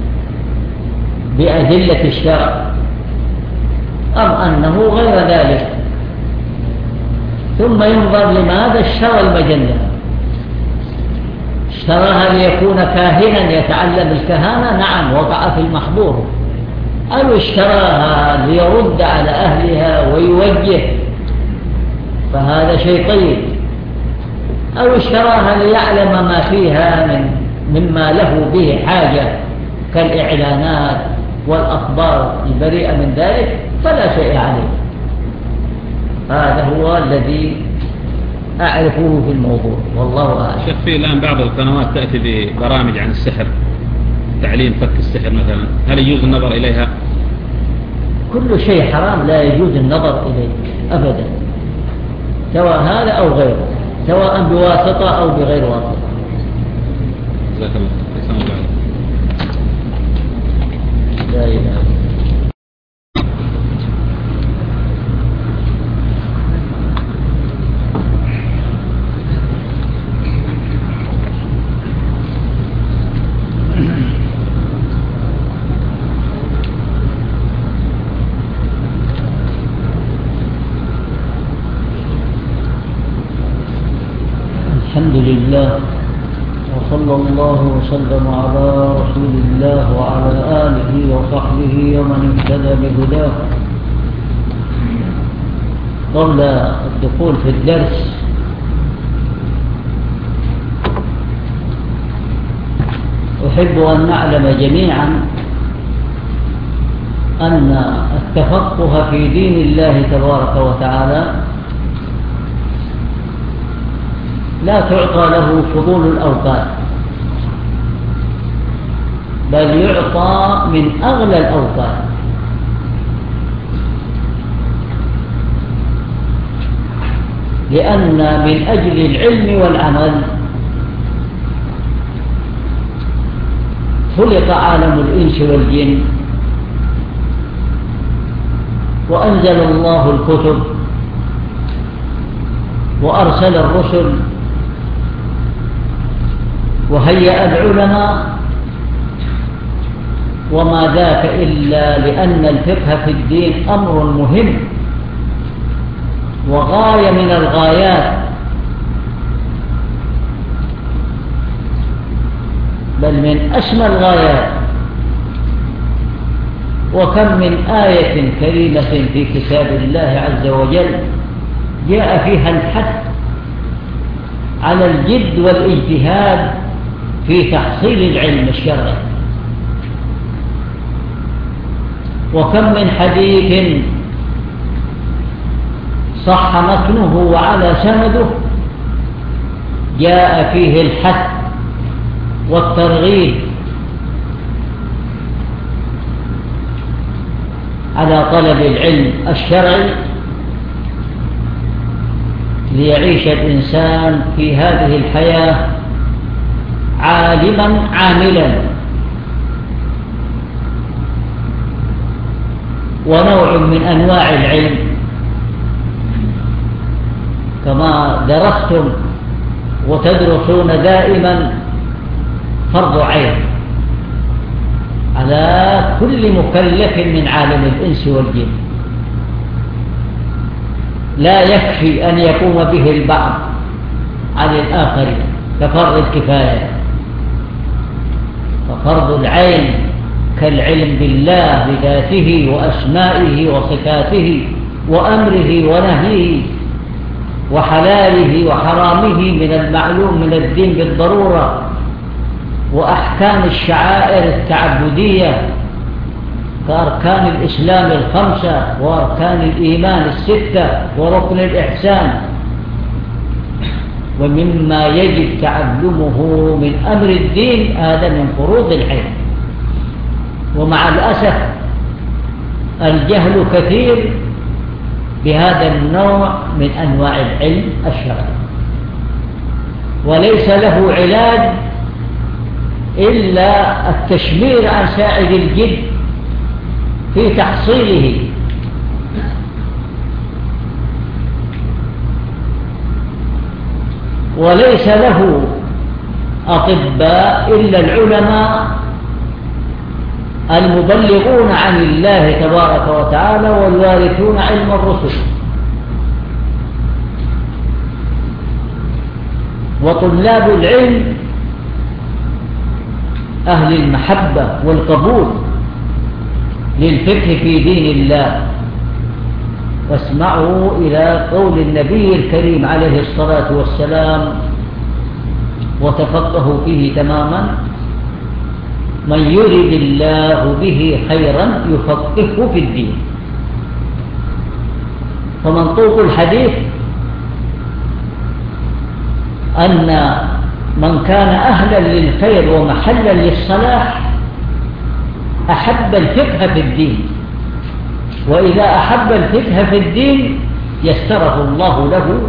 بأدلة الشرع أم أنه غير ذلك، ثم ينظر لماذا اشترى المجلة. اشتراها ليكون كاهنا يتعلم الكهانة؟ نعم، وقع في المحظور. أو اشتراها ليرد على أهلها ويوجه، فهذا شيء طيب. أو اشتراها ليعلم ما فيها من مما له به حاجة كالإعلانات والأخبار البريئة من ذلك، فلا شيء عليه. هذا هو الذي أعرفه في الموضوع، والله أعلم. شيخ، في الآن بعض القنوات تأتي ببرامج عن السحر، تعليم فك السحر مثلا، هل يجوز النظر إليها؟ كل شيء حرام لا يجوز النظر إليه أبدا، سواء هذا أو غيره، سواء بواسطة أو بغير واسطة. جزاك الله خير. لا إله إلا الله. الحمد لله، وصلى الله وسلم على رسول الله وعلى آله وصحبه ومن اهتدى بهداه. قبل الدخول في الدرس أحب أن نعلم جميعا أن التفقه في دين الله تبارك وتعالى لا تعطى له فضول الأوقات، بل يعطى من أغلى الأوقات. لأن من أجل العلم والعمل خلق عالم الإنس والجن، وأنزل الله الكتب وأرسل الرسل وهيأ العلماء، وما ذاك إلا لأن الفقه في الدين أمر مهم وغاية من الغايات، بل من أسمى الغايات. وكم من آية كريمة في كتاب الله عز وجل جاء فيها الحث على الجد والاجتهاد في تحصيل العلم الشرعي. وكم من حديث صح متنه وعلى سنده جاء فيه الحث والترغيب على طلب العلم الشرعي ليعيش الإنسان في هذه الحياة عالما عاملا. ونوع من أنواع العلم كما درستم وتدرسون دائما فرض عين على كل مكلف من عالم الإنس والجن، لا يكفي أن يقوم به البعض عن الآخرين كفرض الكفاية. ففرض العين كالعلم بالله بذاته وأسمائه وصفاته وأمره ونهيه وحلاله وحرامه من المعلوم من الدين بالضرورة، وأحكام الشعائر التعبدية كأركان الإسلام الخمسة وأركان الإيمان الستة وركن الإحسان، ومما يجب تعلمه من أمر الدين هذا من فروض العلم. ومع الأسف الجهل كثير بهذا النوع من أنواع العلم الشرعي، وليس له علاج إلا التشمير عن سائر الجد في تحصيله. وليس له أطباء إلا العلماء المبلغون عن الله تبارك وتعالى والوارثون علم الرسل. وطلاب العلم أهل المحبة والقبول للفقه في دين الله. واسمعوا إلى قول النبي الكريم عليه الصلاة والسلام: وتفقهوا فيه تماما، من يرد الله به خيرا يفقهه في الدين. فمنطوق الحديث أن من كان أهلا للخير ومحلا للصلاح أحب الفقه في الدين، وإذا أحب الفقه في الدين يسره الله له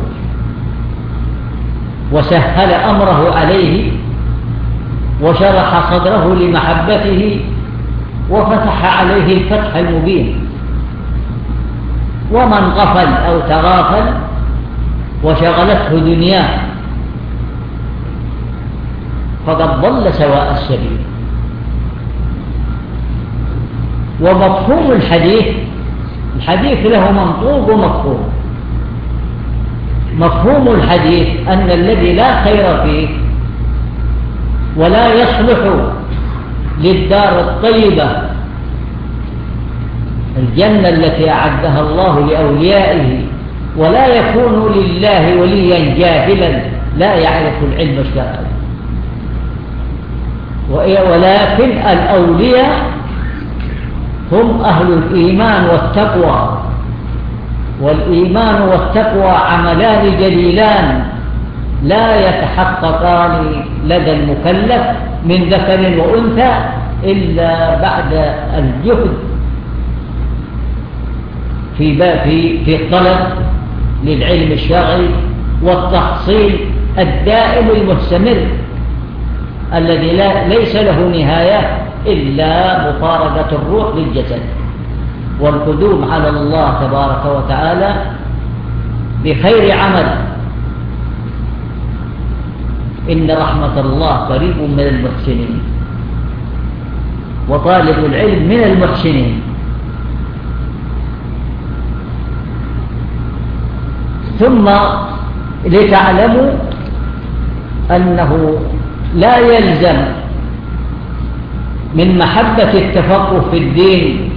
وسهل أمره عليه وشرح صدره لمحبته وفتح عليه الفتح المبين. ومن غفل أو تغافل وشغلته دنياه فقد ضل سواء السبيل. ومفهوم الحديث، الحديث له منطوق ومفهوم. مفهوم الحديث أن الذي لا خير فيه ولا يصلح للدار الطيبة الجنة التي أعدها الله لأوليائه ولا يكون لله وليا جاهلا لا يعرف العلم الشرعي. ولكن الأولياء هم أهل الإيمان والتقوى، والإيمان والتقوى عملان جليلان لا يتحققان لدى المكلف من ذكر وأنثى إلا بعد الجهد في في في الطلب للعلم الشرعي والتحصيل الدائم المستمر الذي لا ليس له نهاية إلا مفارقة الروح للجسد والقدوم على الله تبارك وتعالى بخير عمل. إن رحمة الله قريب من المحسنين، وطالب العلم من المحسنين. ثم لتعلموا أنه لا يلزم من محبة التفقه في الدين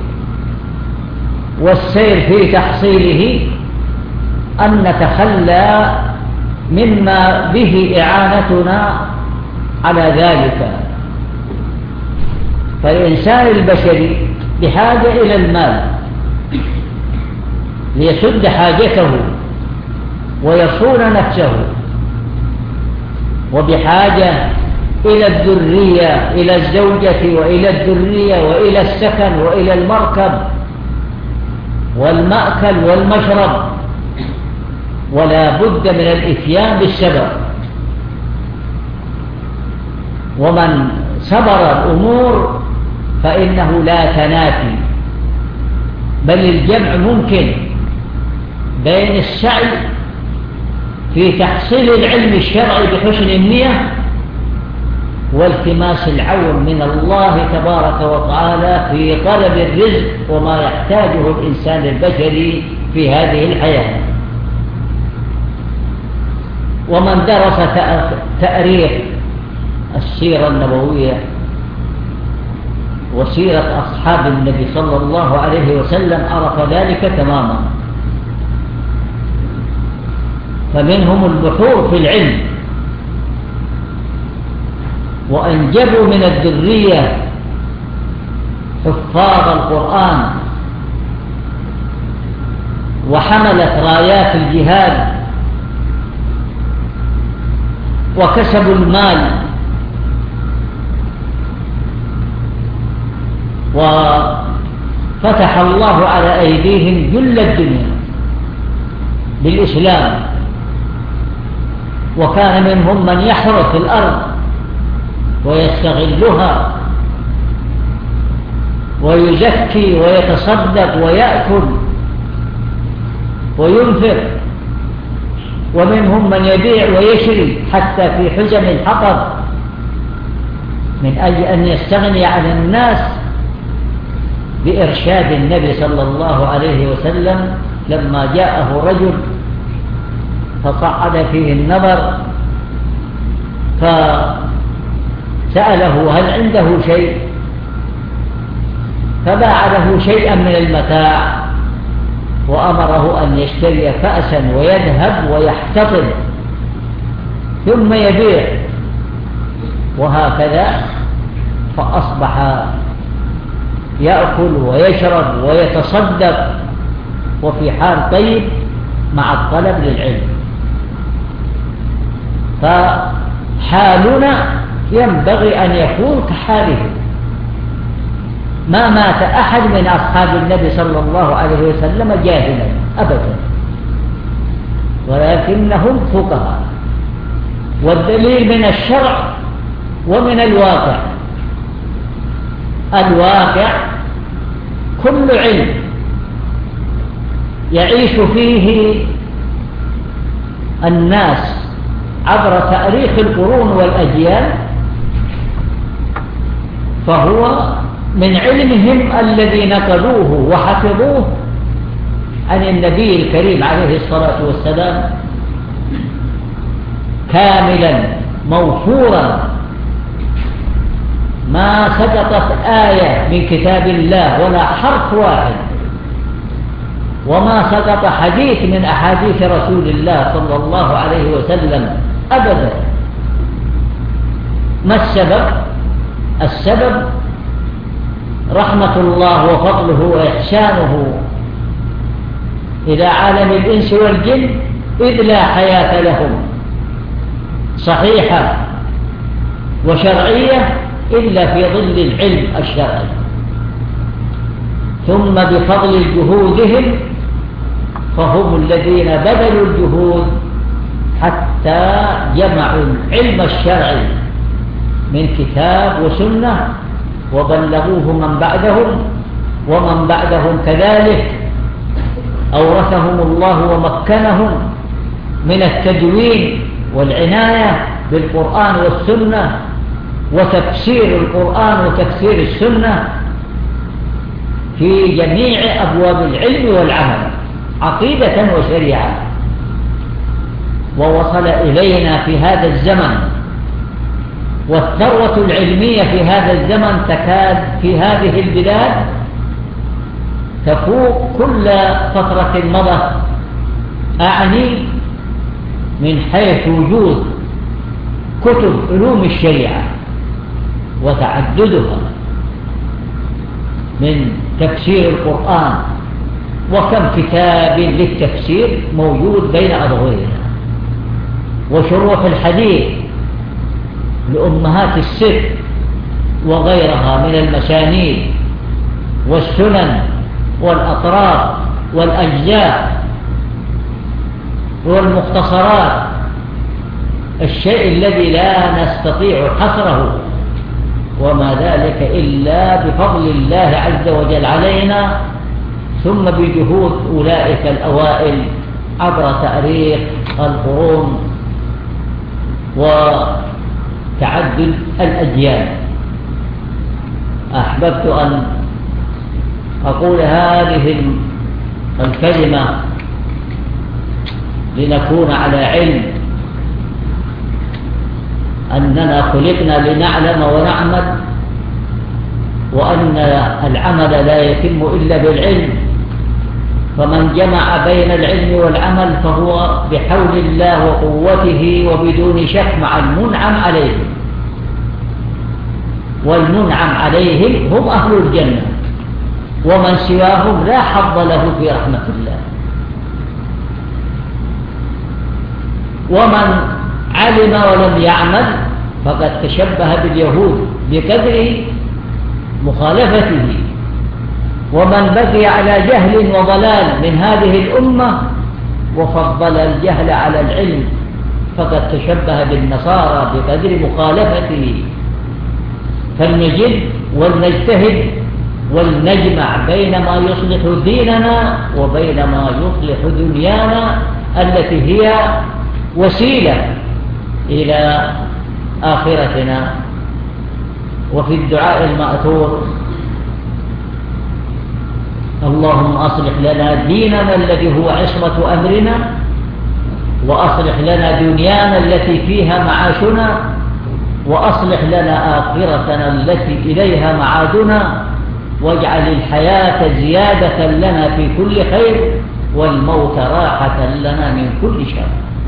والسير في تحصيله أن نتخلى مما به إعانتنا على ذلك. فالإنسان البشري بحاجة إلى المال ليسد حاجته ويصون نفسه، وبحاجة إلى الذرية، إلى الزوجة وإلى الذرية وإلى السكن وإلى المركب والمأكل والمشرب، ولا بد من الإتيان بالسبب. ومن صبر الأمور فإنه لا تنافي، بل الجمع ممكن بين السعي في تحصيل العلم الشرعي بحسن النية والتماس العون من الله تبارك وتعالى في طلب الرزق وما يحتاجه الإنسان البشري في هذه الحياة. ومن درس تأريخ السيرة النبوية وسيرة أصحاب النبي صلى الله عليه وسلم عرف ذلك تماما. فمنهم البحور في العلم، وأنجبوا من الذرية حفاظ القرآن وحملت رايات الجهاد وكسبوا المال فتح الله على أيديهم جل الدنيا بالإسلام، وكان منهم من يحرث الأرض ويستغلها ويزكي ويتصدق ويأكل وينفق، ومنهم من يبيع ويشري حتى في حزم الحطب من أجل أن يستغني عن الناس بإرشاد النبي صلى الله عليه وسلم لما جاءه رجل فصعد فيه النظر فسأله هل عنده شيء، فباع له شيئا من المتاع وأمره أن يشتري فأسا ويذهب ويحتطب ثم يبيع، وهكذا فأصبح يأكل ويشرب ويتصدق وفي حال طيب مع الطلب للعلم. فحالنا ينبغي أن يكون كحاله. ما مات أحد من أصحاب النبي صلى الله عليه وسلم جاهلا أبدا، ولكنهم فقهاء، والدليل من الشرع ومن الواقع. الواقع كل علم يعيش فيه الناس عبر تاريخ القرون والأجيال فهو من علمهم الذي نقلوه وحفظوه عن النبي الكريم عليه الصلاة والسلام كاملا موفورا، ما سقطت آية من كتاب الله ولا حرف واحد، وما سقط حديث من أحاديث رسول الله صلى الله عليه وسلم أبدا. ما السبب؟ السبب رحمة الله وفضله وإحسانه إلى عالم الإنس والجن، إذ لا حياة لهم صحيحة وشرعية إلا في ظل العلم الشرعي، ثم بفضل جهودهم فهم الذين بذلوا الجهود حتى جمعوا العلم الشرعي من كتاب وسنة وبلغوه من بعدهم، ومن بعدهم كذلك أورثهم الله ومكنهم من التدوين والعناية بالقرآن والسنة وتفسير القرآن وتفسير السنة في جميع أبواب العلم والعمل عقيدة وشريعة. ووصل إلينا في هذا الزمن، والثروة العلمية في هذا الزمن تكاد في هذه البلاد تفوق كل فترة مضت، أعني من حيث وجود كتب علوم الشريعة وتعددها من تفسير القرآن، وكم كتاب للتفسير موجود بين أظهرنا، وشروح الحديث لأمهات الست وغيرها من المسانيد والسنن والأطراف والأجزاء والمختصرات، الشيء الذي لا نستطيع حصره، وما ذلك إلا بفضل الله عز وجل علينا، ثم بجهود أولئك الأوائل عبر تاريخ القرون وتعدد الأجيال. أحببت أن أقول هذه الكلمة لنكون على علم أننا خلقنا لنعلم ونعمل، وأن العمل لا يتم إلا بالعلم، فمن جمع بين العلم والعمل فهو بحول الله وقوته وبدون شك مع المنعم عليهم، والمنعم عليهم هم أهل الجنة، ومن سواهم لا حظ له في رحمة الله. ومن علم ولم يعمل فقد تشبه باليهود بقدر مخالفته ومن بقي على جهل وضلال من هذه الأمة وفضل الجهل على العلم فقد تشبه بالنصارى بقدر مخالفته. فلنجد ولنجتهد ولنجمع بين ما يصلح ديننا وبين ما يصلح دنيانا التي هي وسيلة إلى آخرتنا. وفي الدعاء المأثور: اللهم أصلح لنا ديننا الذي هو عصمة أمرنا، وأصلح لنا دنيانا التي فيها معاشنا، وأصلح لنا آخرتنا التي إليها معادنا، واجعل الحياة زيادة لنا في كل خير والموت راحة لنا من كل شر.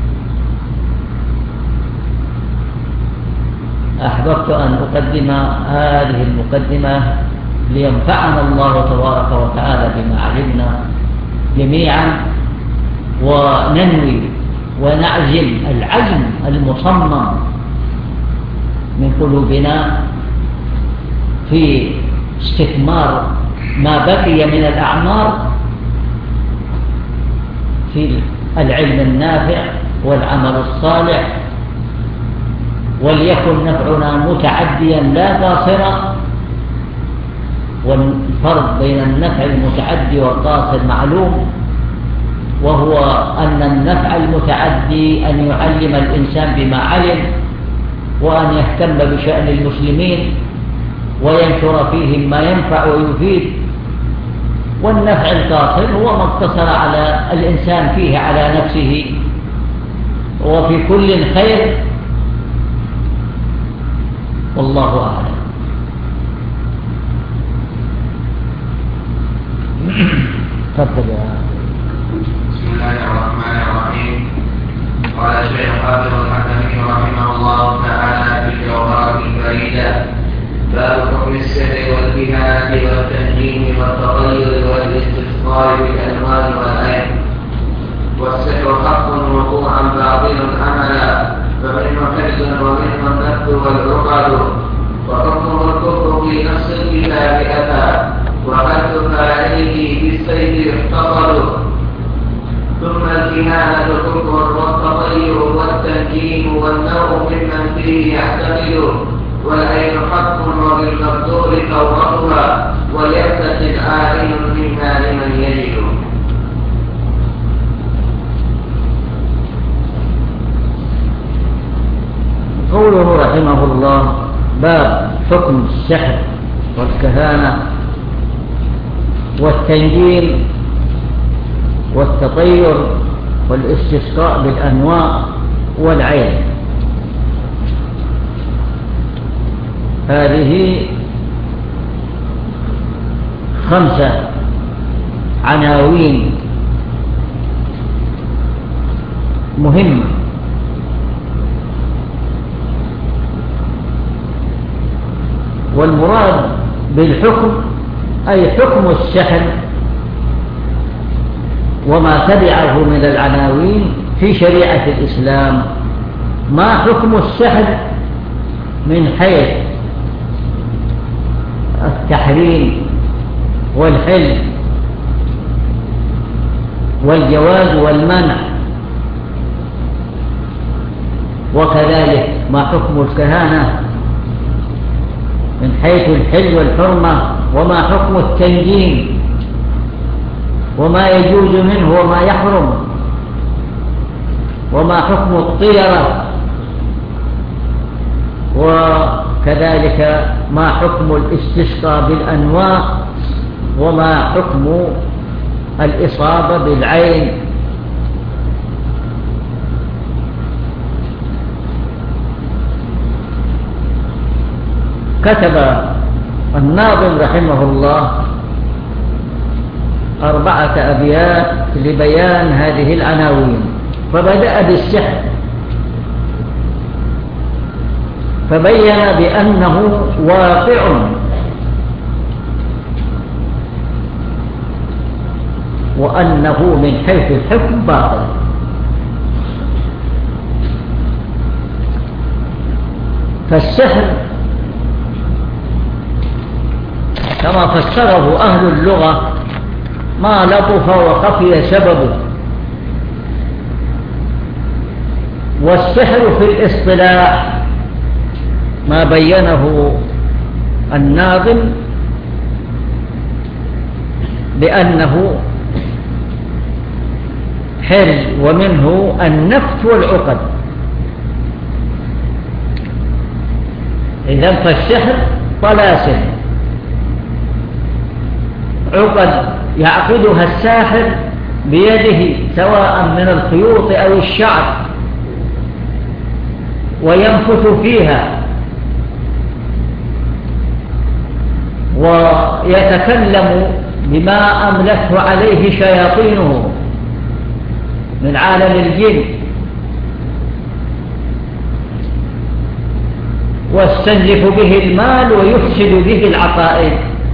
أحببت أن أقدم هذه المقدمة لينفعنا الله تبارك وتعالى بما علمنا جميعا، وننوي ونعزم العزم المصمم من قلوبنا في استثمار ما بقي من الأعمار في العلم النافع والعمل الصالح، وليكن نفعنا متعديا لا قاصرا. والفرق بين النفع المتعدي والقاصر معلوم، وهو أن النفع المتعدي أن يعلم الإنسان بما علم، وأن يهتم بشأن المسلمين وينشر فيهم ما ينفع ويفيد. والنفع القاصر هو ما اقتصر على الإنسان فيه على نفسه، وفي كل خير، والله أعلم. تفضل يا بسم الله الرحمن الرحيم. قال الشيخ حافظ الحكمي رحمه الله تعالى في الجوهرة الفريدة: باب حكم السحر والكهانة والتنجيم والتطير والاستسقاء بالألوان والعين. والسحر حق وقوعا باطل عملا، فمنه حفظ ومنه النفس والعقد، وحكمه الكفر في نص الكتاب أتى، وقد فاعله بالسيف احتقر. ثم الكهانة كفر والتطير والتنجيم والنوع ممن فيه يعتقد، والعين حق وبالمقدور كورتها، وليفتت عالم منها لمن يجد. قوله رحمه الله: باب حكم السحر والكهانة والتنجيم والتطير والاستسقاء بالأنواع والعين. هذه خمسة عناوين مهمة، والمراد بالحكم أي حكم السحر وما تبعه من العناوين في شريعة الإسلام. ما حكم السحر من حيث التحريم والحل والجواز والمنع، وكذلك ما حكم الكهانة من حيث الحل والحرمة، وما حكم التنجيم وما يجوز منه وما يحرم، وما حكم الطيرة، وكذلك ما حكم الاستسقاء بالأنواع، وما حكم الإصابة بالعين. كتب الناظم رحمه الله أربعة أبيات لبيان هذه العناوين، فبدأ بالسحر فبين بأنه واقع وأنه من حيث الحكم باطل. فالسحر كما فسره أهل اللغة ما لطف وخفي سببه. والسحر في الاصطلاح ما بينه الناظم بأنه حرز، ومنه النفت والعقد. إذن فالسحر طلاسم، عقد يعقدها الساحر بيده سواء من الخيوط أو الشعر، وينفث فيها ويتكلم بما أملته عليه شياطينه من عالم الجن، واستنزف به المال ويفسد به العقائد.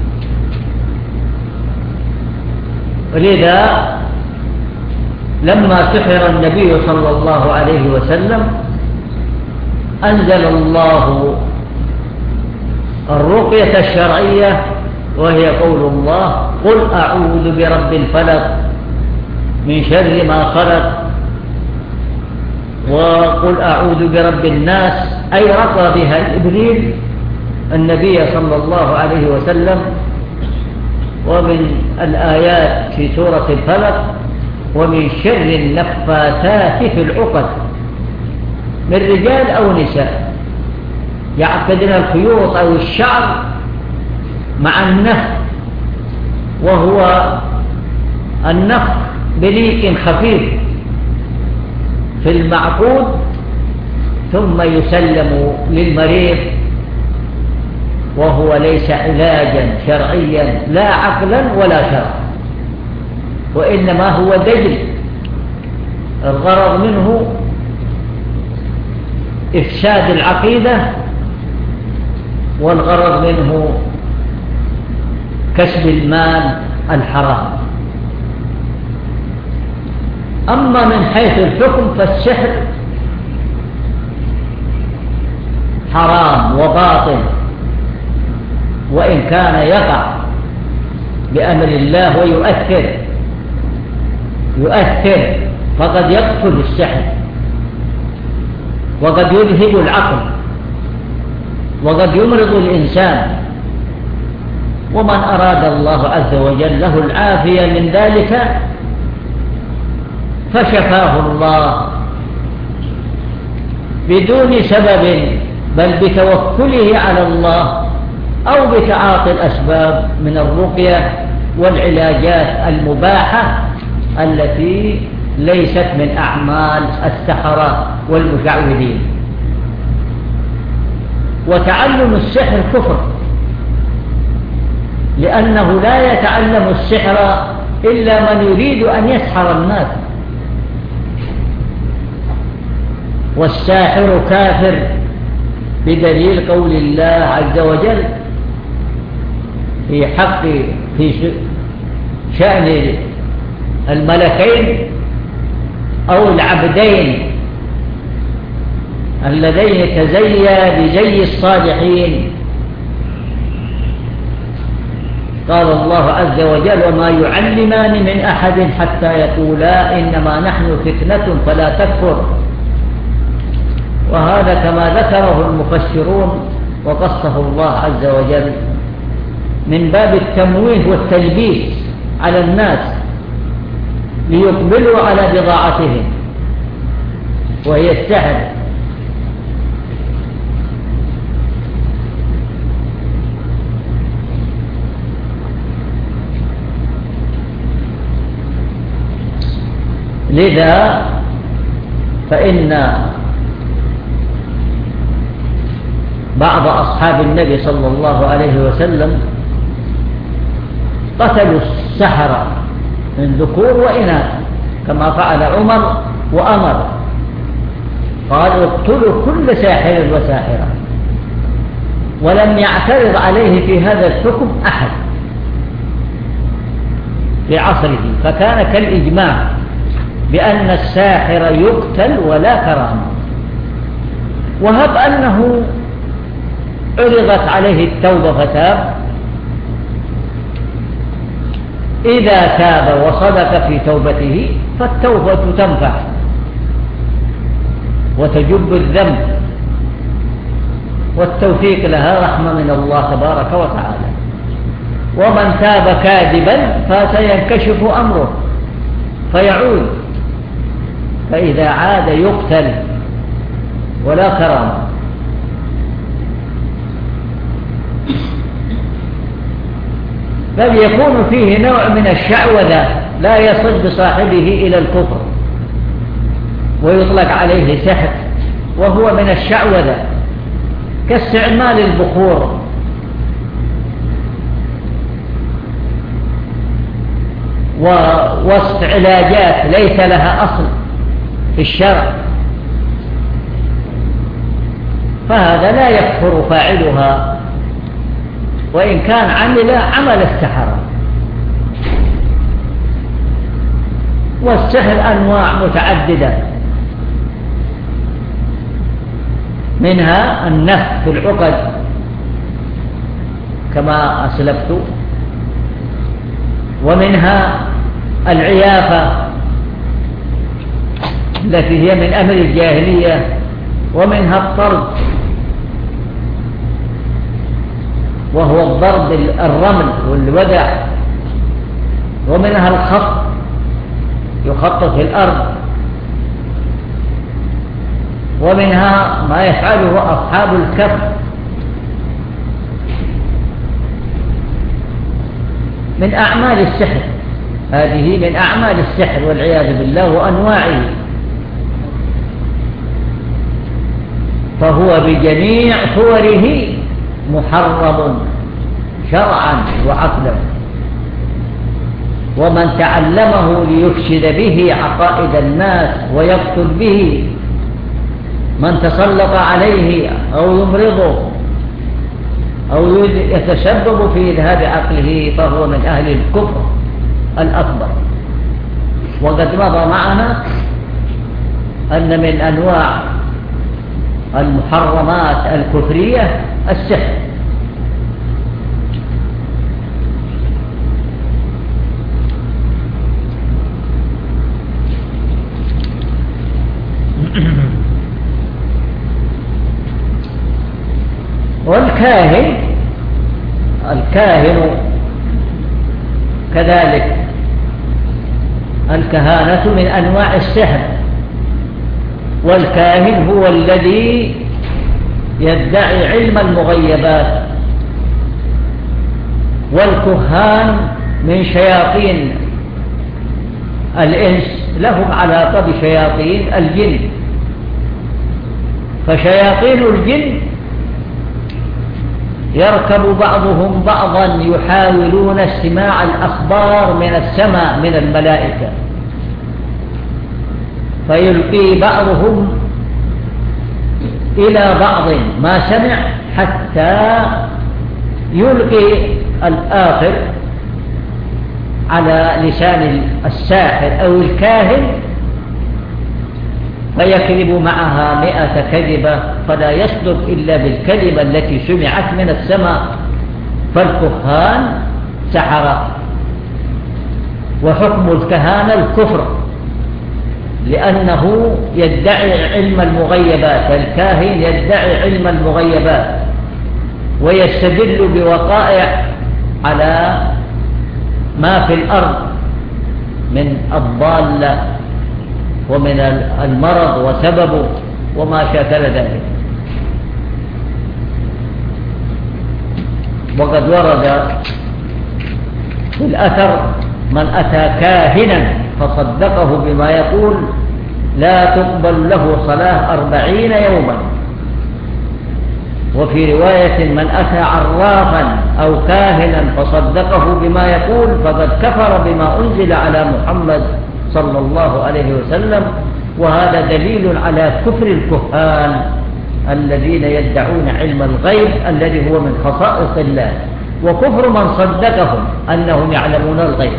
ولذا لما سحر النبي صلى الله عليه وسلم أنزل الله الرقية الشرعية، وهي قول الله: قل أعوذ برب الفلق من شر ما خلق، وقل أعوذ برب الناس، أي رقى بها إبريل النبي صلى الله عليه وسلم. ومن الآيات في سورة الفلق: ومن شر النفاثات في العقد، من رجال أو نساء يعقدن الخيوط أو الشعر مع النفخ، وهو النفخ بليق خفيف في المعقود ثم يسلم للمريض، وهو ليس علاجا شرعيا لا عقلا ولا شرعا، وإنما هو دجل الغرض منه إفساد العقيدة، والغرض منه كسب المال الحرام. أما من حيث الحكم فالسحر حرام وباطل، وإن كان يقع بأمر الله ويؤثر يؤثر فقد يقتل السحر، وقد يذهب العقل، وقد يمرض الإنسان. ومن أراد الله عز وجل له العافية من ذلك فشفاه الله بدون سبب، بل بتوكله على الله أو بتعاطي الأسباب من الرقية والعلاجات المباحة التي ليست من أعمال السحرة والمشعوذين. وتعلم السحر كفر، لأنه لا يتعلم السحر إلا من يريد أن يسحر الناس، والساحر كافر بدليل قول الله عز وجل في حق في شأن الملكين أو العبدين اللذين تزيا بزي الصالحين. قال الله عز وجل: وما يعلمان من أحد حتى يقولا إنما نحن فتنة فلا تكفر. وهذا كما ذكره المفسرون وقصه الله عز وجل من باب التمويه والتلبيس على الناس ليقبلوا على بضاعتهم وهي السحر. لذا فإن بعض أصحاب النبي صلى الله عليه وسلم قتلوا السحرة من ذكور وإناث كما فعل عمر وأمر، قال: اقتلوا كل ساحر وساحرة، ولم يعترض عليه في هذا الحكم أحد في عصره، فكان كالإجماع بأن الساحر يقتل ولا كرامة. وهب أنه عرضت عليه التوبة فتاب، إذا تاب وصدق في توبته فالتوبة تنفع وتجب الذنب، والتوفيق لها رحمة من الله تبارك وتعالى. ومن تاب كاذبا فسينكشف أمره فيعود، فإذا عاد يقتل ولا كرامة. بل يكون فيه نوع من الشعوذة لا يصل بصاحبه إلى الكفر، ويطلق عليه سحر، وهو من الشعوذة كاستعمال البخور ووصف علاجات ليس لها أصل في الشرع، فهذا لا يكفر فاعلها وإن كان عمل عمل السحرة. والسحر أنواع متعددة، منها النفث في العقد كما أسلفت، ومنها العيافة التي هي من أمر الجاهلية، ومنها الطرد وهو الضرب الرمل والودع، ومنها الخط يخطط في الأرض، ومنها ما يفعله أصحاب الكف من أعمال السحر. هذه من أعمال السحر والعياذ بالله وأنواعه، فهو بجميع صوره محرم شرعا وعقلا. ومن تعلمه ليفسد به عقائد الناس ويقتل به من تسلط عليه أو يمرضه أو يتسبب في إذهاب عقله فهو من أهل الكفر الأكبر. وقد مضى معنا أن من أنواع المحرمات الكفرية السحر. والكاهن الكاهن كذلك، الكهانة من أنواع السحر، والكاهن هو الذي يدعي علم المغيبات، والكهان من شياطين الإنس لهم علاقة بشياطين الجن. فشياطين الجن يركب بعضهم بعضا يحاولون استماع الأخبار من السماء من الملائكة، فيلقي بعضهم إلى بعض ما سمع حتى يلقي الآخر على لسان الساحر أو الكاهن فيكذب معها مئة كذبة، فلا يصدق إلا بالكذبة التي سمعت من السماء. فالكهان سحرة، وحكم الكهانة الكفر لأنه يدعي علم المغيبات. الكاهن يدعي علم المغيبات ويستدل بوقائع على ما في الأرض من الضالة ومن المرض وسببه وما شاكل ذلك. وقد ورد في الأثر من أتى كاهنا فصدقه بما يقول لا تقبل له صلاة أربعين يوما. وفي رواية من أتى عرافا أو كاهنا فصدقه بما يقول فقد كفر بما أنزل على محمد صلى الله عليه وسلم. وهذا دليل على كفر الكهان الذين يدعون علم الغيب الذي هو من خصائص الله، وكفر من صدقهم أنهم يعلمون الغيب.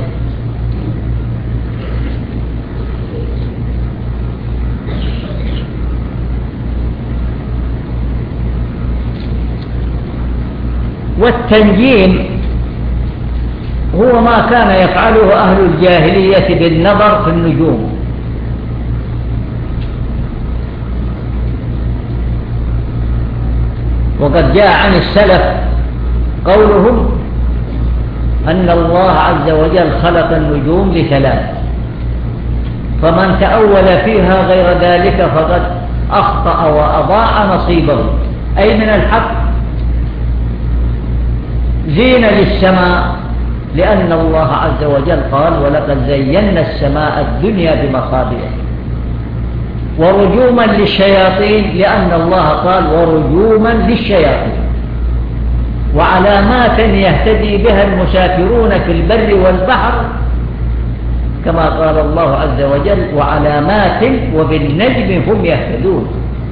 والتنجيم هو ما كان يفعله أهل الجاهلية بالنظر في النجوم. وقد جاء عن السلف قولهم أن الله عز وجل خلق النجوم لثلاث، فمن تأول فيها غير ذلك فقد أخطأ وأضاع نصيبه، أي من الحق زين للسماء، لأن الله عز وجل قال ولقد زينا السماء الدنيا بمصابيح، ورجوما للشياطين لأن الله قال ورجوما للشياطين، وعلامات يهتدي بها المسافرون في البر والبحر، كما قال الله عز وجل وعلامات وبالنجم هم يهتدون.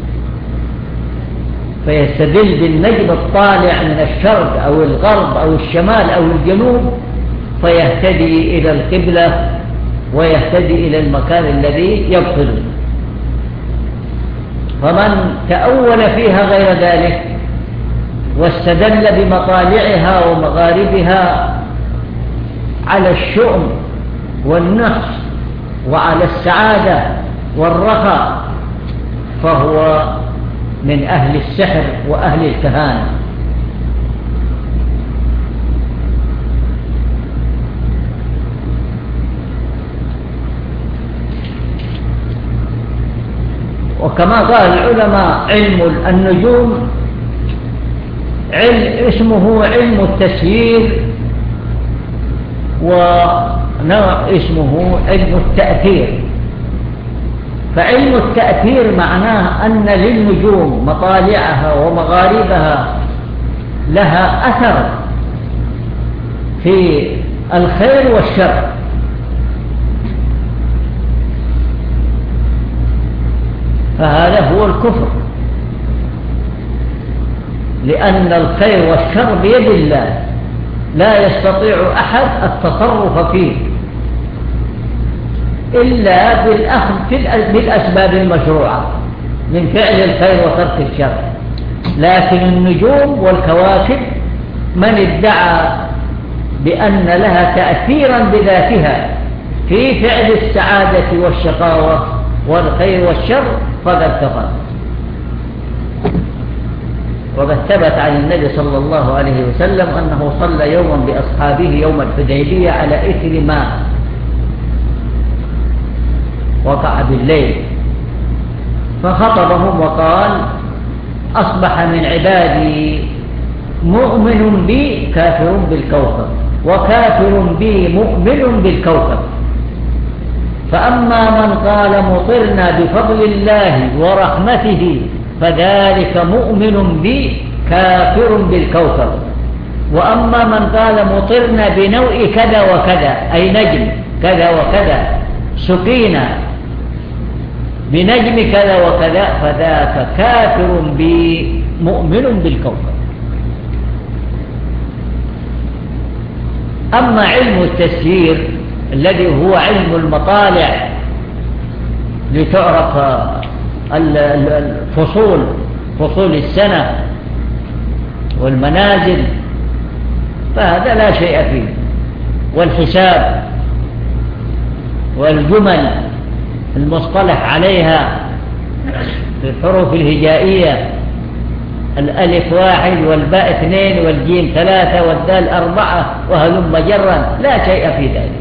فيستدل بالنجم الطالع من الشرق أو الغرب أو الشمال أو الجنوب، فيهتدي إلى القبلة ويهتدي إلى المكان الذي يقصده. فمن تأول فيها غير ذلك واستدل بمطالعها ومغاربها على الشؤم والنقص وعلى السعادة والرخاء، فهو من أهل السحر وأهل الكهانة. وكما قال العلماء علم النجوم علم اسمه علم التسيير، ونوع اسمه علم التأثير. فعلم التأثير معناه أن للنجوم مطالعها ومغاربها لها أثر في الخير والشر، فهذا هو الكفر، لأن الخير والشر بيد الله، لا يستطيع أحد التصرف فيه إلا بالأخذ بالأسباب المشروعة من فعل الخير وترك الشر. لكن النجوم والكواكب من ادعى بأن لها تأثيرا بذاتها في فعل السعادة والشقاوة والخير والشر فقد كفر. وقد ثبت عن النبي صلى الله عليه وسلم أنه صلى يوما بأصحابه يوم الحديبية على إثر ماء وقع بالليل، فخطبهم وقال أصبح من عبادي مؤمن بي كافر بالكوكب، وكافر بي مؤمن بالكوكب، فأما من قال مطرنا بفضل الله ورحمته فذلك مؤمن بي كافر بالكوكب، وأما من قال مطرنا بنوع كذا وكذا أي نجم كذا وكذا سقينا بنجم كذا وكذا فذاك كافر بي مؤمن بالكوكب. أما علم التسيير الذي هو علم المطالع لتعرف الفصول فصول السنة والمنازل، فهذا لا شيء فيه، والحساب والجمل المصطلح عليها في الحروف الهجائية، الألف واحد والباء اثنين والجيم ثلاثة والدال أربعة وهلم جرا، لا شيء في ذلك،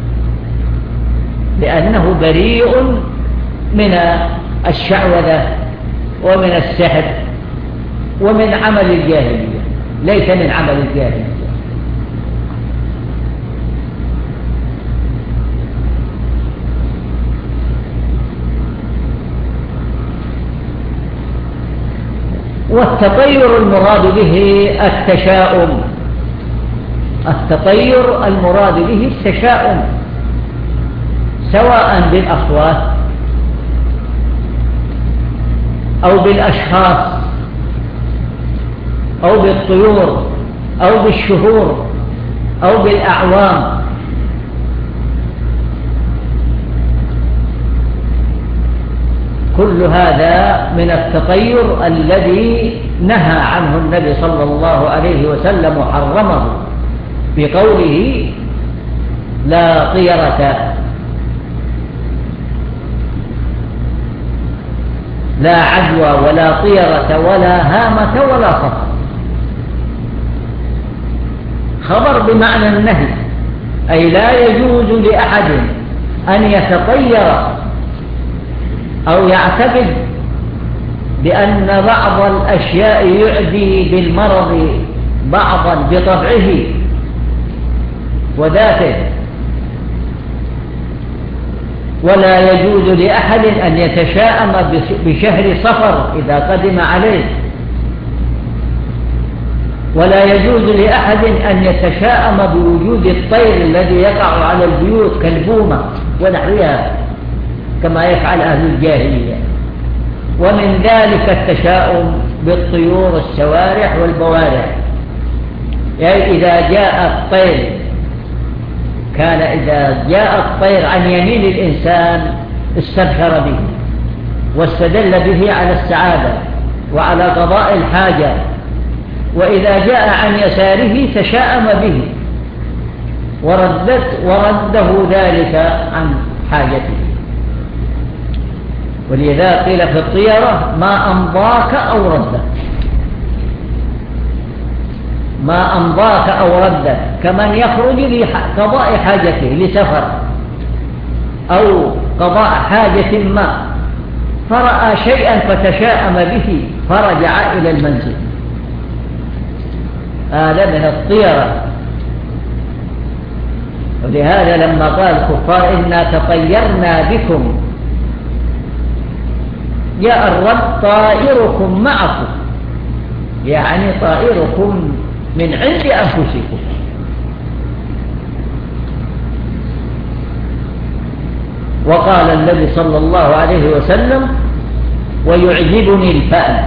لأنه بريء من الشعوذة ومن السحر ومن عمل الجاهلية، ليس من عمل الجاهلية. والتطير المراد به التشاؤم، التطير المراد به التشاؤم سواء بالأصوات أو بالأشخاص أو بالطيور أو بالشهور أو بالأعوام. كل هذا من التطير الذي نهى عنه النبي صلى الله عليه وسلم وحرمه بقوله لا طيرة، لا عدوى ولا طيرة ولا هامة ولا خطر. خبر بمعنى النهي، أي لا يجوز لأحد أن يتطير أو يعتقد بأن بعض الأشياء يعدي بالمرض بعضا بطبعه وذاته، ولا يجوز لأحد أن يتشاءم بشهر صفر إذا قدم عليه، ولا يجوز لأحد أن يتشاءم بوجود الطير الذي يقع على البيوت كالبومة ونحوها كما يفعل أهل الجاهلية. ومن ذلك التشاؤم بالطيور السوارح والبوارح، يعني إذا جاء الطير كان إذا جاء الطير عن يمين الإنسان استبشر به واستدل به على السعادة وعلى قضاء الحاجة، وإذا جاء عن يساره تشاءم به وردت ورده ذلك عن حاجته. ولذا قيل في الطيرة ما أمضاك أو ردك، ما أمضاك أو ردك، كمن يخرج لقضاء حاجته لسفر أو قضاء حاجة ما فرأى شيئا فتشاءم به فرجع إلى المنزل، هذا من الطيرة. ولهذا لما قال الكفار إنا تطيرنا بكم جاء الرب طائركم معكم، يعني طائركم من عند أنفسكم. وقال النبي صلى الله عليه وسلم ويعجبني الفأل،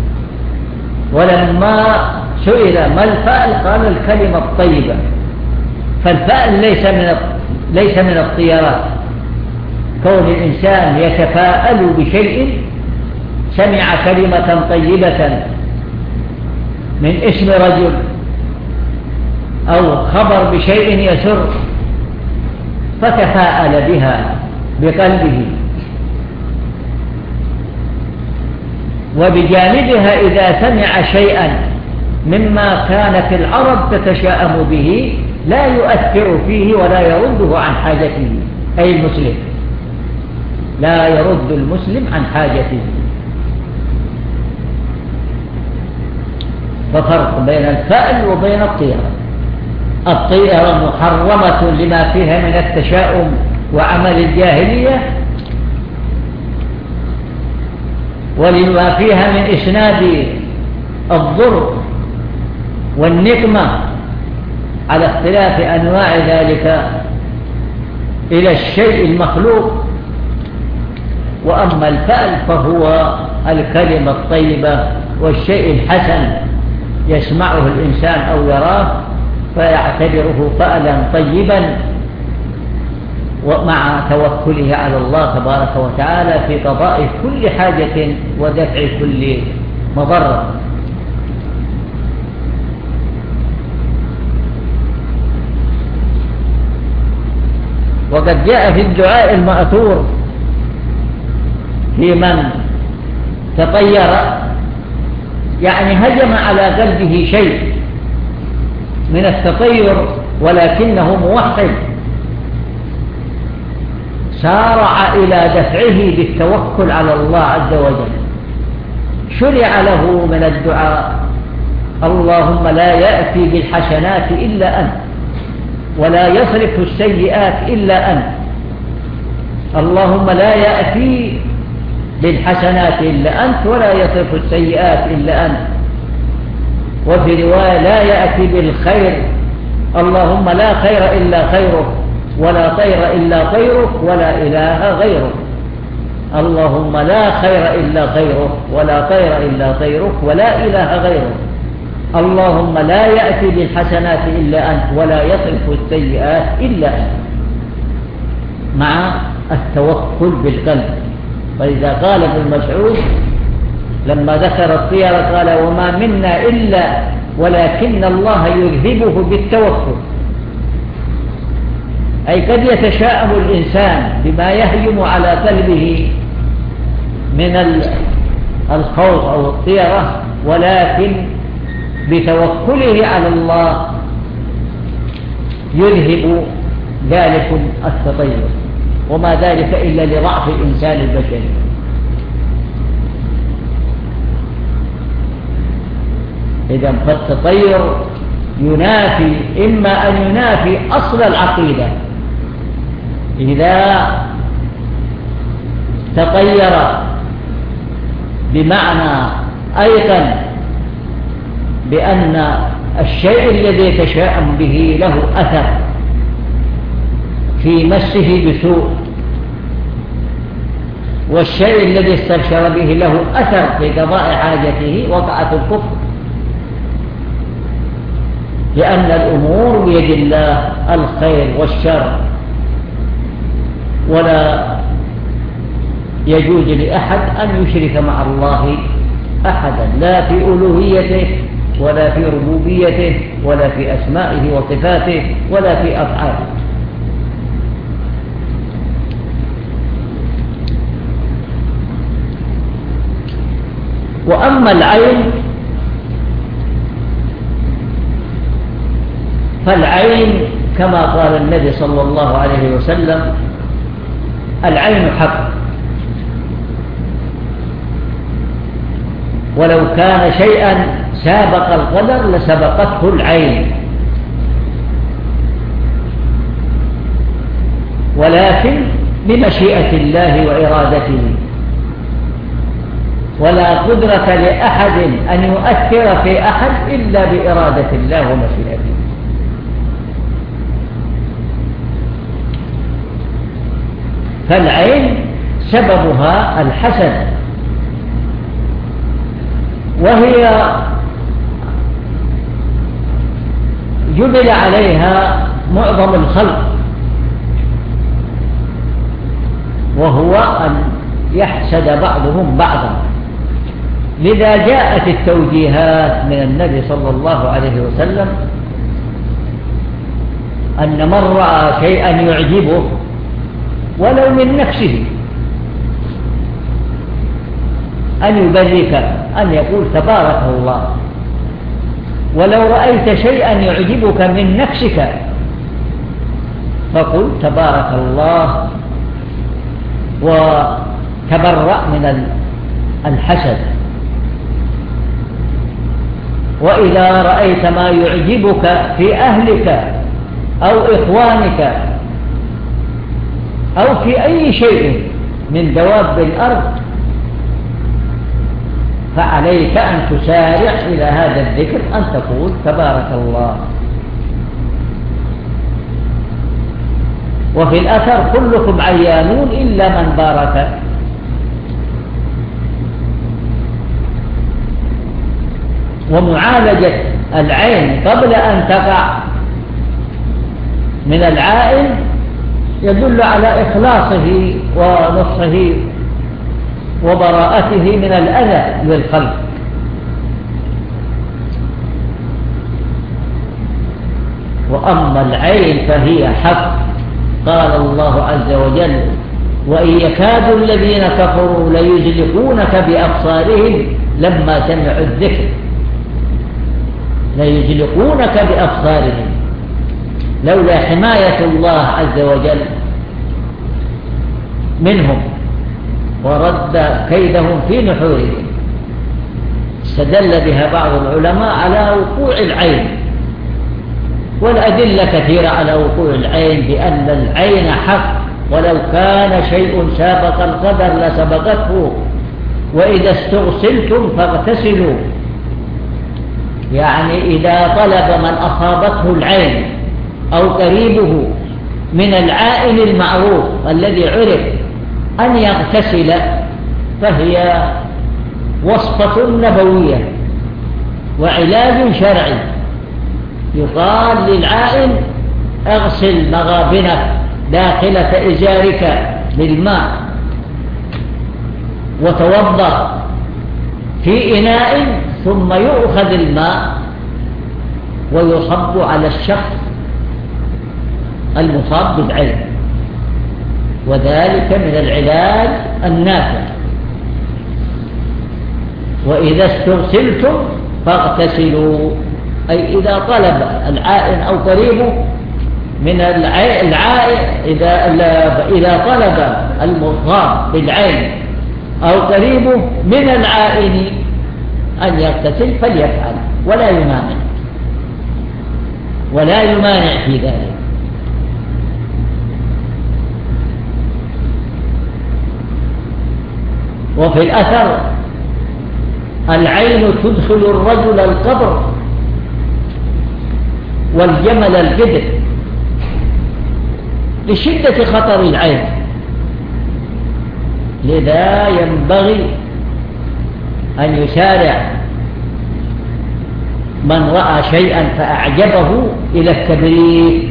ولما سئل ما الفأل قال الكلمة الطيبة. فالفأل ليس من ليس من الطيرات، كون الإنسان يتفاءل بشيء، سمع كلمة طيبة من اسم رجل أو خبر بشيء يسر فتفاءل بها بقلبه، وبجانبها إذا سمع شيئا مما كانت العرب تتشاءم به لا يؤثر فيه ولا يرده عن حاجته، أي المسلم لا يرد المسلم عن حاجته. ففرق بين الفأل وبين الطيرة. الطيرة محرمة لما فيها من التشاؤم وعمل الجاهلية، ولما فيها من إسناد الضر والنقمة على اختلاف أنواع ذلك إلى الشيء المخلوق. وأما الفأل فهو الكلمة الطيبة والشيء الحسن يسمعه الإنسان أو يراه فيعتبره فألا طيبا، ومع توكله على الله تبارك وتعالى في قضاء كل حاجة ودفع كل مضرة. وقد جاء في الدعاء المأثور في من تطير، يعني هجم على قلبه شيء من التطير ولكنه موحد، سارع إلى دفعه بالتوكل على الله عز وجل. شرع له من الدعاء اللهم لا يأتي بالحسنات إلا أنت ولا يصرف السيئات إلا أنت، اللهم لا يأتي بالحسنات إلا أنت ولا يصرف السيئات إلا أنت. وفي رواية لا يأتي بالخير، اللهم لا خير إلا خيرك ولا طير إلا طيرك ولا إله غيرك، اللهم لا خير إلا خيرك ولا طير إلا طيرك ولا إله غيرك، اللهم لا يأتي بالحسنات إلا أنت ولا يصرف السيئات إلا أنت، مع التوكل بالقلب. فإذا قال ابن مسعود لما ذكر الطيرة قال وما منا إلا ولكن الله يذهبه بالتوكل، أي قد يتشاءم الإنسان بما يهجم على قلبه من الخوف أو الطيرة، ولكن بتوكله على الله يذهب ذلك التطير، وما ذلك إلا لضعف الإنسان البشري. إذا فالتطير ينافي، إما أن ينافي أصل العقيدة إذا تطير بمعنى أيضا بأن الشيء الذي يتشاءم به له أثر في مسه بسوء، والشيء الذي استبشر به له أثر في قضاء حاجته، وقعت الكفر، لأن الأمور بيد الله الخير والشر، ولا يجوز لأحد أن يشرك مع الله أحدا، لا في ألوهيته ولا في ربوبيته ولا في أسمائه وصفاته ولا في أفعاله. وأما العين فالعين كما قال النبي صلى الله عليه وسلم: العين حق، ولو كان شيئا سابق القدر لسبقته العين، ولكن بمشيئة الله وإرادته، ولا قدرة لأحد أن يؤثر في أحد إلا بإرادة الله ومشيئته. فالعين سببها الحسد، وهي جبل عليها معظم الخلق، وهو أن يحسد بعضهم بعضا. لذا جاءت التوجيهات من النبي صلى الله عليه وسلم أن من رأى شيئا يعجبه ولو من نفسه أن يبرك، أن يقول تبارك الله. ولو رأيت شيئا يعجبك من نفسك فقل تبارك الله، وتبرأ من الحسد. وإذا رأيت ما يعجبك في أهلك أو إخوانك أو في أي شيء من دواب الأرض فعليك أن تسارع إلى هذا الذكر، أن تقول تبارك الله. وفي الأثر: كلكم عيانون إلا من بارك. ومعالجة العين قبل أن تقع من العائن يدل على إخلاصه ونصحه وبراءته من الأذى للخلق. وأما العين فهي حق، قال الله عز وجل: وإن يكاد الذين كفروا ليزلقونك بأبصارهم لما سمعوا الذكر. ليزلقونك بأبصارهم، لولا حماية الله عز وجل منهم ورد كيدهم في نحورهم. استدل بها بعض العلماء على وقوع العين، والأدلة كثيرة على وقوع العين، بأن العين حق، ولو كان شيء سابق القدر لسبقته. وإذا استغسلتم فاغتسلوا، يعني إذا طلب من أصابته العين أو قريبه من العائن المعروف الذي عرف أن يغتسل، فهي وصفة نبوية وعلاج شرعي. يقال للعائن: اغسل مغابنك داخلة إزارك بالماء، وتوضأ في إناء، ثم يؤخذ الماء ويصب على الشخص المصاب بالعين، وذلك من العلاج النافع. وإذا استرسلتم فاغتسلوا، أي إذا طلب العائن أو قريبه من العائن إذا, إذا طلب المصاب بالعين أو قريبه من العائن أن يغتسل فليفعل، ولا يمانع ولا يمانع في ذلك. وفي الأثر العين تدخل الرجل القبر والجمل القدر لشدة خطر العين، لذا ينبغي أن يسارع من رأى شيئا فأعجبه إلى التبريك.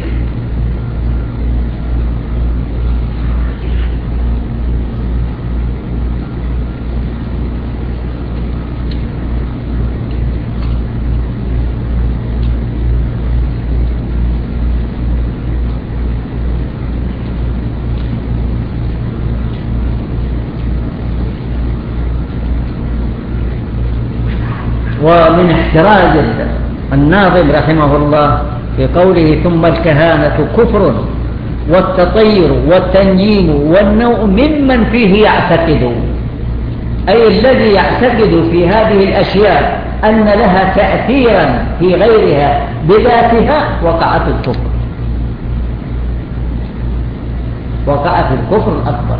ومن احتراز الناظم رحمه الله في قوله ثم الكهانة كفر والتطير والتنجيم والنوء ممن فيه يعتقد، أي الذي يعتقد في هذه الأشياء أن لها تأثيرا في غيرها بذاتها وقع في الكفر، وقع في الكفر الأكبر.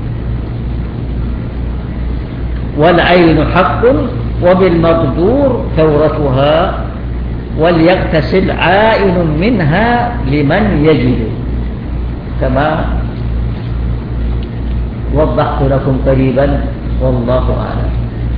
والعين حق وبالمقدور ثورتها، وليغتسل عائن منها لمن يجد، كما وضحت لكم قريبا، والله أعلم.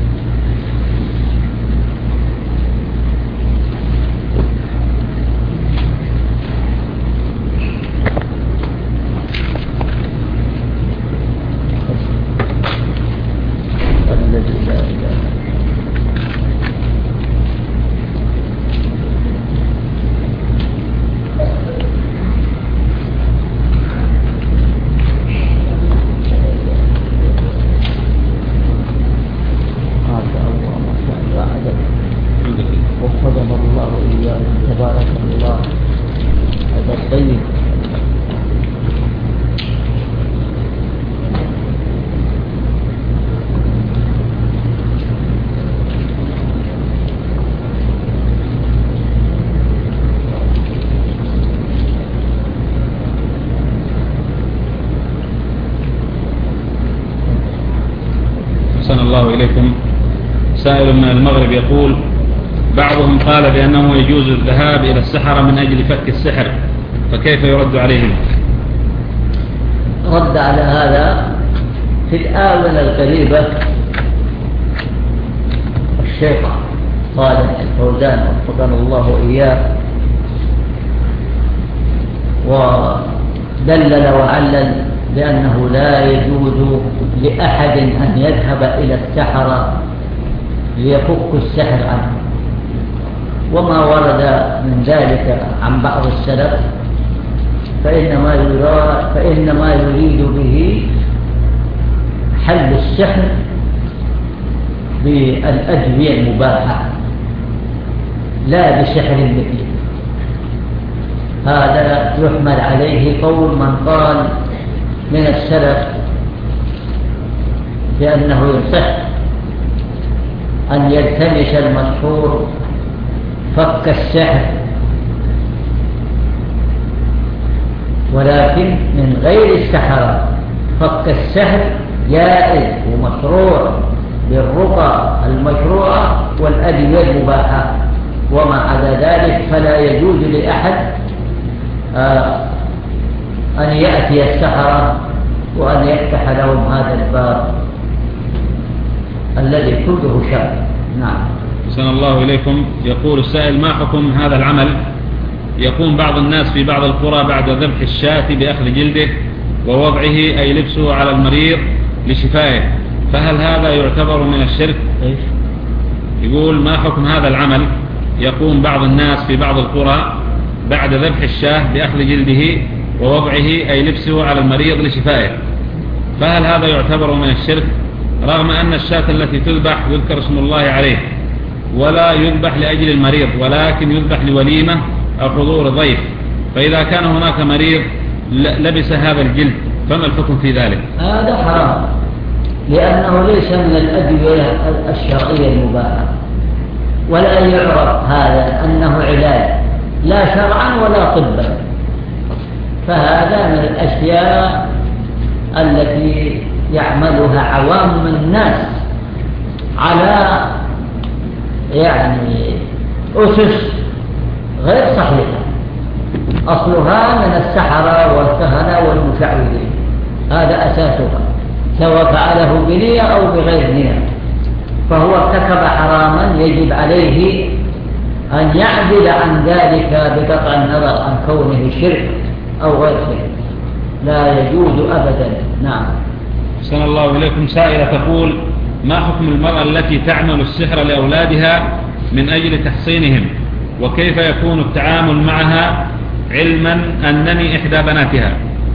الله إليكم. سائل من المغرب يقول بعضهم قال بأنه يجوز الذهاب إلى السحرة من أجل فك السحر، فكيف يرد عليهم؟ رد على هذا في الآونة القريبة الشيخ صالح الفوزان وفقنا الله إياه ودلل وعلل بأنه لا يجوز لأحد أن يذهب إلى السحرة ليفك السحر عنه، وما ورد من ذلك عن بعض السلف فإنما يراد فإنما يريد به حل السحر بالأدوية المباحة لا بسحر مثله. هذا يحمل عليه قول من قال من السلف بأنه يصح أن يلتمس المسحور فك السحر، ولكن من غير السحرة. فك السحر جائز ومشروع بالرقى المشروعة والأدوية المباحة، وما عدا ذلك فلا يجوز لأحد آه أن يأتي السحرة وأن يفتح لهم هذا الباب الذي كله شر. نعم. أحسن الله إليكم. يقول السائل ما حكم هذا العمل؟ يقوم بعض الناس في بعض القرى بعد ذبح الشاة بأخذ جلده ووضعه أي لبسه على المريض لشفائه، فهل هذا يعتبر من الشرك؟ إيش؟ يقول ما حكم هذا العمل؟ يقوم بعض الناس في بعض القرى بعد ذبح الشاة بأخذ جلده ووضعه أي لبسه على المريض لشفائه، فهل هذا يعتبر من الشرك رغم أن الشاة التي تذبح يذكر اسم الله عليه ولا يذبح لأجل المريض ولكن يذبح لوليمة أو حضور ضيف؟ فإذا كان هناك مريض لبس هذا الجلد فما الحكم في ذلك؟ هذا حرام، لأنه ليس من الأدوية الشرعية المباحة، ولا يعرف هذا أنه علاج لا شرعا ولا طبا، فهذا من الأشياء التي يعملها عوام الناس على يعني أسس غير صحيحة، أصلها من السحرة والكهنة والمشعوذين، هذا أساسها، سواء فعله بنية أو بغير نية، فهو ارتكب حراما يجب عليه أن يعدل عن ذلك بقطع النظر عن كونه شرك أو غير شرك، لا يجوز أبدا. نعم. أحسن الله إليكم. سائلة تقول: ما حكم المرأة التي تعمل السحر لأولادها من أجل تحصينهم، وكيف يكون التعامل معها علما أنني إحدى بناتها؟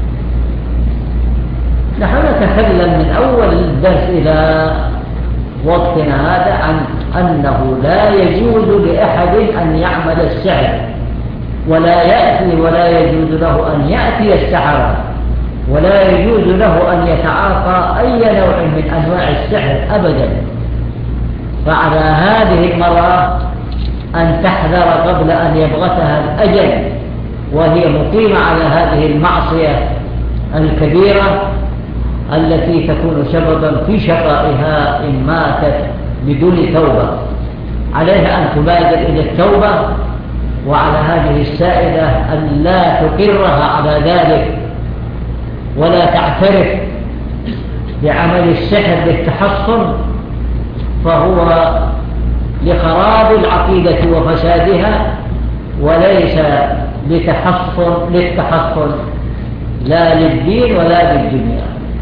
نحن نتكلم من أول الدرس إلى وقتنا هذا عن أنه لا يجوز لأحد أن يعمل السحر، ولا يأتي ولا يجوز له أن يأتي السحر، ولا يجوز له أن يتعاطى أي نوع من أنواع السحر أبدا. فعلى هذه المرأة أن تحذر قبل أن يبغتها الأجل وهي مقيمة على هذه المعصية الكبيرة التي تكون سببا في شقائها إن ماتت بدون توبة. عليها أن تبادر إلى التوبة، وعلى هذه السائلة أن لا تقرها على ذلك ولا تعترف بعمل السحر للتحصن، فهو لخراب العقيدة وفسادها وليس لتحصن للتحصن لا للدين ولا للدنيا.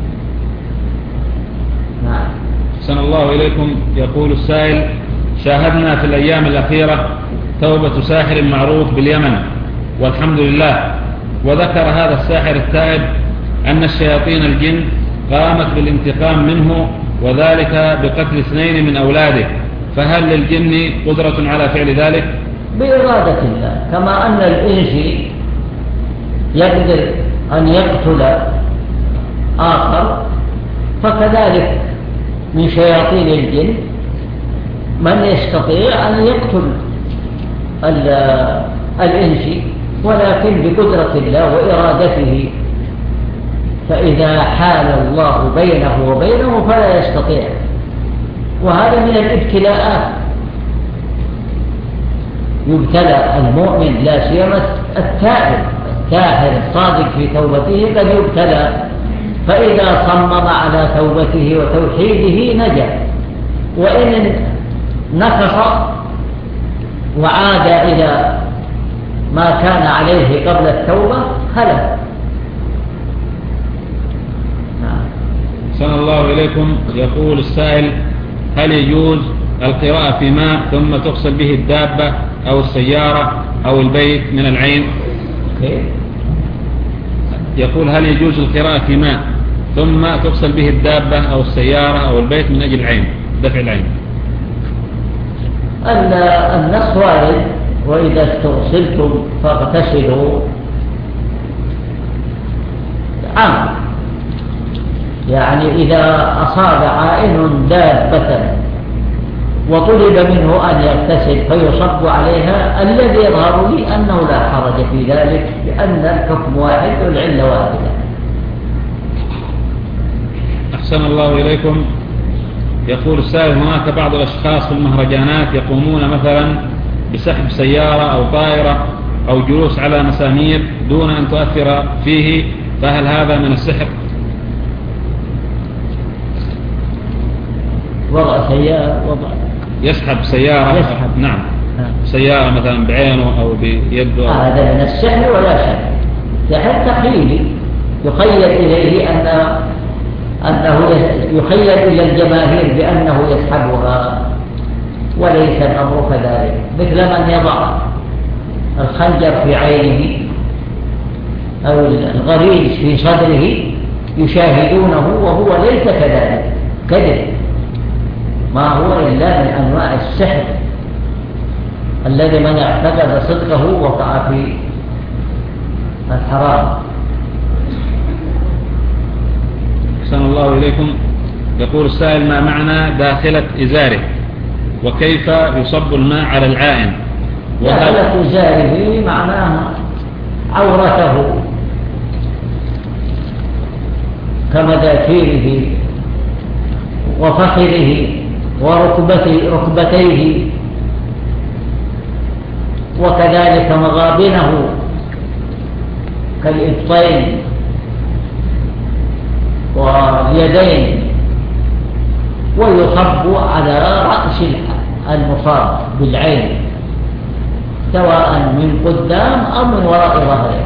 نعم. أحسن الله إليكم. يقول السائل: شاهدنا في الأيام الأخيرة توبة ساحر معروف باليمن والحمد لله، وذكر هذا الساحر التائب أن الشياطين الجن قامت بالانتقام منه وذلك بقتل اثنين من أولاده، فهل للجن قدرة على فعل ذلك؟ بإرادة الله، كما أن الإنس يقدر أن يقتل آخر، فكذلك من شياطين الجن من يستطيع أن يقتل الإنس، ولكن بقدرة الله وإرادته، فإذا حال الله بينه وبينه فلا يستطيع. وهذا من الابتلاءات، يبتلى المؤمن لا سيما التائب التاهر الصادق في توبته قد يبتلى، فإذا صمم على توبته وتوحيده نجا، وإن نكص وعاد إلى ما كان عليه قبل التوبة هلك. أحسن الله إليكم. يقول السائل: هل يجوز القراءة في ماء ثم تغسل به الدابة أو السيارة أو البيت من العين؟ يقول: هل يجوز القراءة في ماء ثم تغسل به الدابة أو السيارة أو البيت من أجل العين، دفع العين؟ النص وارد: وإذا استغسلتم فاغتسلوا عام، يعني إذا أصاب عائن دابة وطلب منه أن يغتسل فيصب عليها، الذي يظهر لي أنه لا حرج في ذلك، لأن الحكم واحد والعلة واحدة. أحسن الله إليكم. يقول السائل: هناك بعض الأشخاص في المهرجانات يقومون مثلا بسحب سيارة أو طائرة أو جلوس على مسامير دون أن تؤثر فيه، فهل هذا من السحر؟ وضع سيارة وضع يسحب سيارة يسحب. نعم. سيارة مثلا بعينه أو بيده. هذا من السحر ولا شك، سحر تخيلي يخيل إليه أن أنه يخيل إلى الجماهير بأنه يسحبها، وليس الأمر كذلك، مثل من يضع الخنجر في عينه أو الغريز في صدره يشاهدونه وهو ليس كذلك، كذب، ما هو إلا من أنواع السحر الذي من اعتقد صدقه وقع في الحرام. أحسن الله إليكم. يقول السائل: ما معنى داخلة إزاره، وكيف يصب الماء على العائن؟ داخلة إزاره معناها عورته كمذاكيره وفخذه وركبتيه، وكذلك مغابنه كالإبطين واليدين، ويصب على رأس المصاب بالعين سواء من قدام أو من وراء ظهره،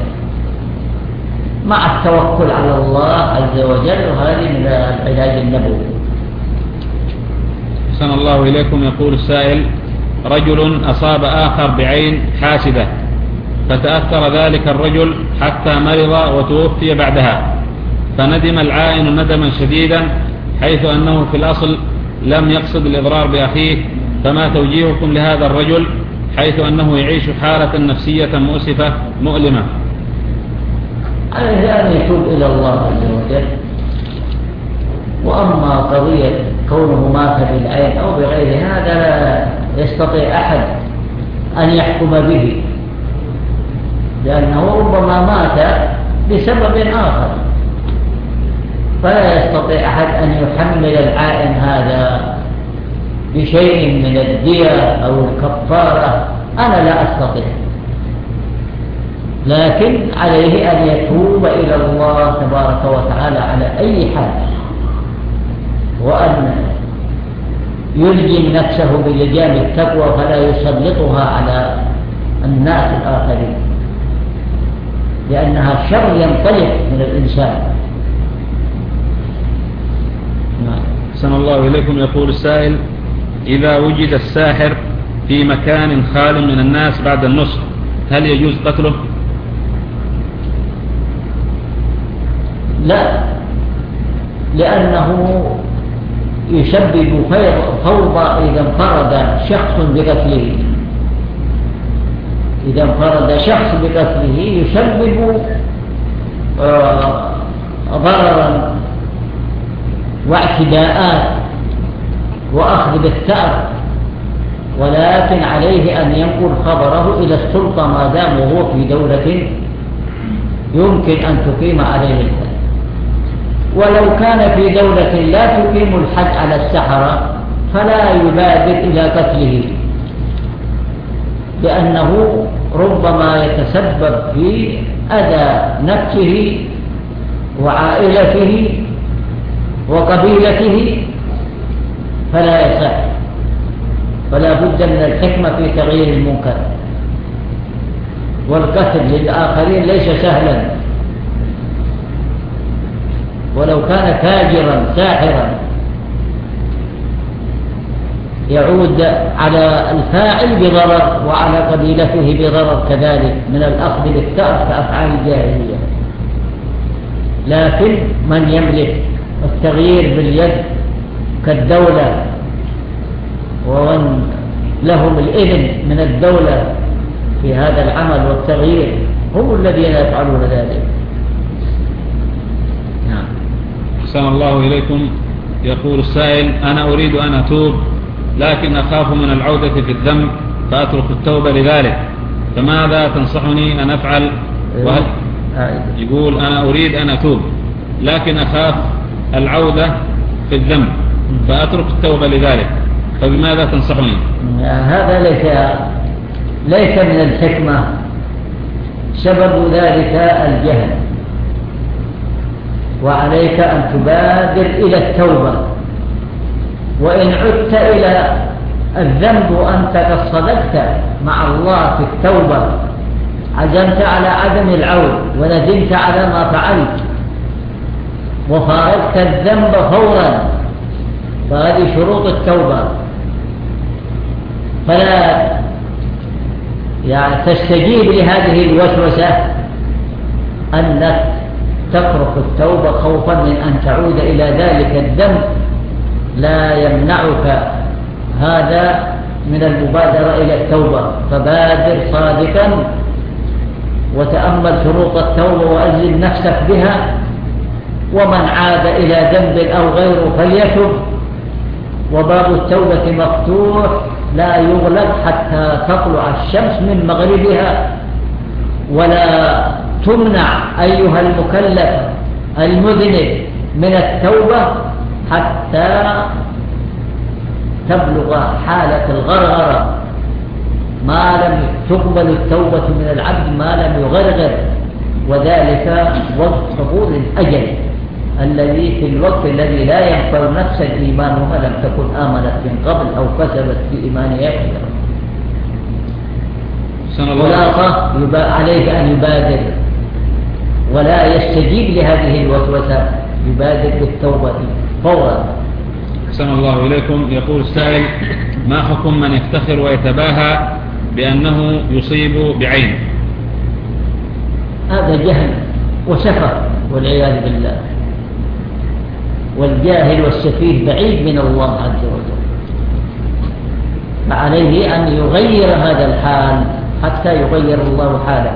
مع التوكل على الله عز وجل، وهذه من العلاج النبوي. أحسن الله إليكم. يقول السائل: رجل أصاب آخر بعين حاسدة، فتأثر ذلك الرجل حتى مرض وتوفي بعدها، فندم العائن ندما شديدا، حيث أنه في الأصل لم يقصد الإضرار بأخيه، فما توجيهكم لهذا الرجل حيث أنه يعيش حالة نفسية مؤسفة مؤلمة؟ عليه أن يتوب إلى الله عز وجل. وأما قضية كونه مات بالعين أو بغير هذا لا يستطيع أحد أن يحكم به، لأنه ربما مات بسبب آخر، فلا يستطيع أحد أن يحمل العائن هذا بشيء من الدية أو الكفارة. أنا لا أستطيع، لكن عليه أن يتوب إلى الله تبارك وتعالى على أي حال، وأن يلجم نفسه بلجام التقوى فلا يسلطها على الناس الآخرين، لأنها شر ينطلق من الإنسان. أحسن الله إليكم. يقول السائل: إذا وجد الساحر في مكان خال من الناس بعد النصر، هل يجوز قتله؟ لا، لأنه يسبب فوضى إذا انفرد شخص بقتله. إذا انفرد شخص بقتله يسبب ضررا واعتداءات وأخذ بالثأر، ولكن عليه أن ينقل خبره إلى السلطة ما دام هو في دولة يمكن أن تقيم عليه الحد. ولو كان في دولة لا تقيم الحد على السحرة فلا يبادر إلى قتله، لأنه ربما يتسبب في أذى نفسه وعائلته وقبيلته، فلا يصح. فلا بد من الحكمة في تغيير المنكر، والقتل للآخرين ليس سهلا، ولو كان تاجرا ساحرا يعود على الفاعل بضرر وعلى قبيلته بضرر كذلك من الأخذ بالثأر كأفعال الجاهلية. لكن من يملك التغيير باليد كالدولة ومن لهم الإذن من الدولة في هذا العمل والتغيير هم الذين يفعلون ذلك. نعم. أحسن الله إليكم. يقول السائل: أنا أريد أن أتوب، لكن أخاف من العودة في الذنب فأترك التوبة لذلك، فماذا تنصحني أن أفعل؟ وهل يقول: أنا أريد أن أتوب لكن أخاف العودة في الذنب فأترك التوبة لذلك، فبماذا تنصحني؟ هذا ليس ليس من الحكمة، سبب ذلك الجهل، وعليك أن تبادر إلى التوبة. وإن عدت إلى الذنب وأنت قد صدقت مع الله في التوبة، عزمت على عدم العود وندمت على ما فعلت وفارقت الذنب فورا، فهذه شروط التوبة. فلا يعني تستجيب لهذه الوسوسة أنك تترك التوبة خوفا من أن تعود إلى ذلك الذنب لا يمنعك هذا من المبادرة إلى التوبة. فبادر صادقا وتأمل شروط التوبة وألزم نفسك بها، ومن عاد إلى ذنب أو غيره فليتب، وباب التوبة مفتوح لا يغلق حتى تطلع الشمس من مغربها، ولا تمنع أيها المكلف المذنب من التوبة حتى تبلغ حالة الغرغرة. ما لم تقبل التوبة من العبد ما لم يغرغر، وذلك وقت حضور الأجل الذي في الوقت الذي لا ينفع نفس الإيمان وما لم تكن آمنت من قبل أو كسبت في إيمانها خيرا. خلاصة عليه أن يبادر ولا يستجيب لهذه الوسوسة، يبادر بالتوبة فورا. أحسن الله إليكم. يقول السائل: ما حكم من يفتخر ويتباهى بأنه يصيب بعين؟ هذا جهل وسفه والعياذ بالله، والجاهل والسفيه بعيد من الله عز وجل، فعليه أن يغير هذا الحال حتى يغير الله حاله.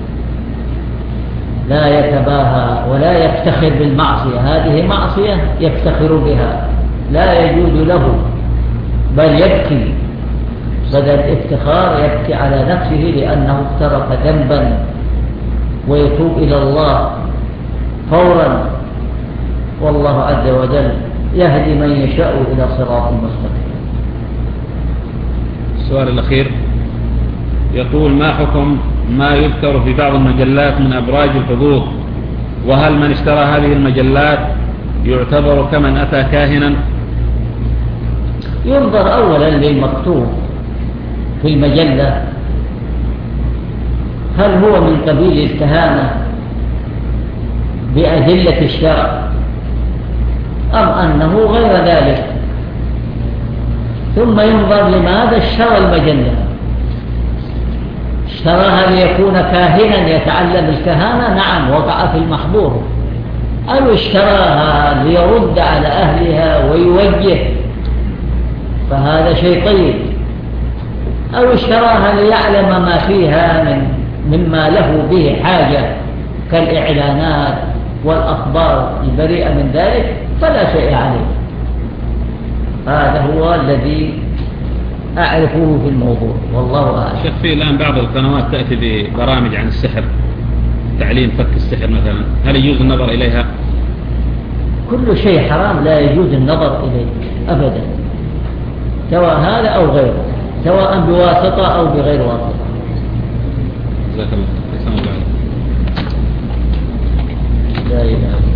لا يتباهى ولا يفتخر بالمعصية، هذه معصية يفتخر بها لا يجوز له، بل يبكي بدل الافتخار يبكي على نفسه لأنه اقترف ذنبا، ويتوب إلى الله فورا، والله عز وجل يهدي من يشاء إلى صراط مستقيم. السؤال الأخير يقول: ما حكم ما يذكر في بعض المجلات من أبراج الحظوظ؟ وهل من اشترى هذه المجلات يعتبر كمن أتى كاهنا؟ ينظر أولا للمكتوب في المجلة، هل هو من قبيل الكهانة بأدلة الشرع أم أنه غير ذلك، ثم ينظر لماذا اشترى المجلة. اشتراها ليكون كاهنا يتعلم الكهانة؟ نعم، وقع في المحظور. أو اشتراها ليرد على أهلها ويوجه، فهذا شيء طيب. أو اشتراها ليعلم ما فيها من مما له به حاجة كالإعلانات والأخبار البريئة من ذلك، فلا شيء عليه. هذا هو الذي أعرفه في الموضوع، والله أعلم. شيخ، في الآن بعض القنوات تأتي ببرامج عن السحر، تعليم فك السحر مثلا، هل يجوز النظر إليها؟ كل شيء حرام لا يجوز النظر إليه أبدا، سواء هذا أو غيره، سواء بواسطة أو بغير واسطة. جزاك الله. لا إله إلا الله.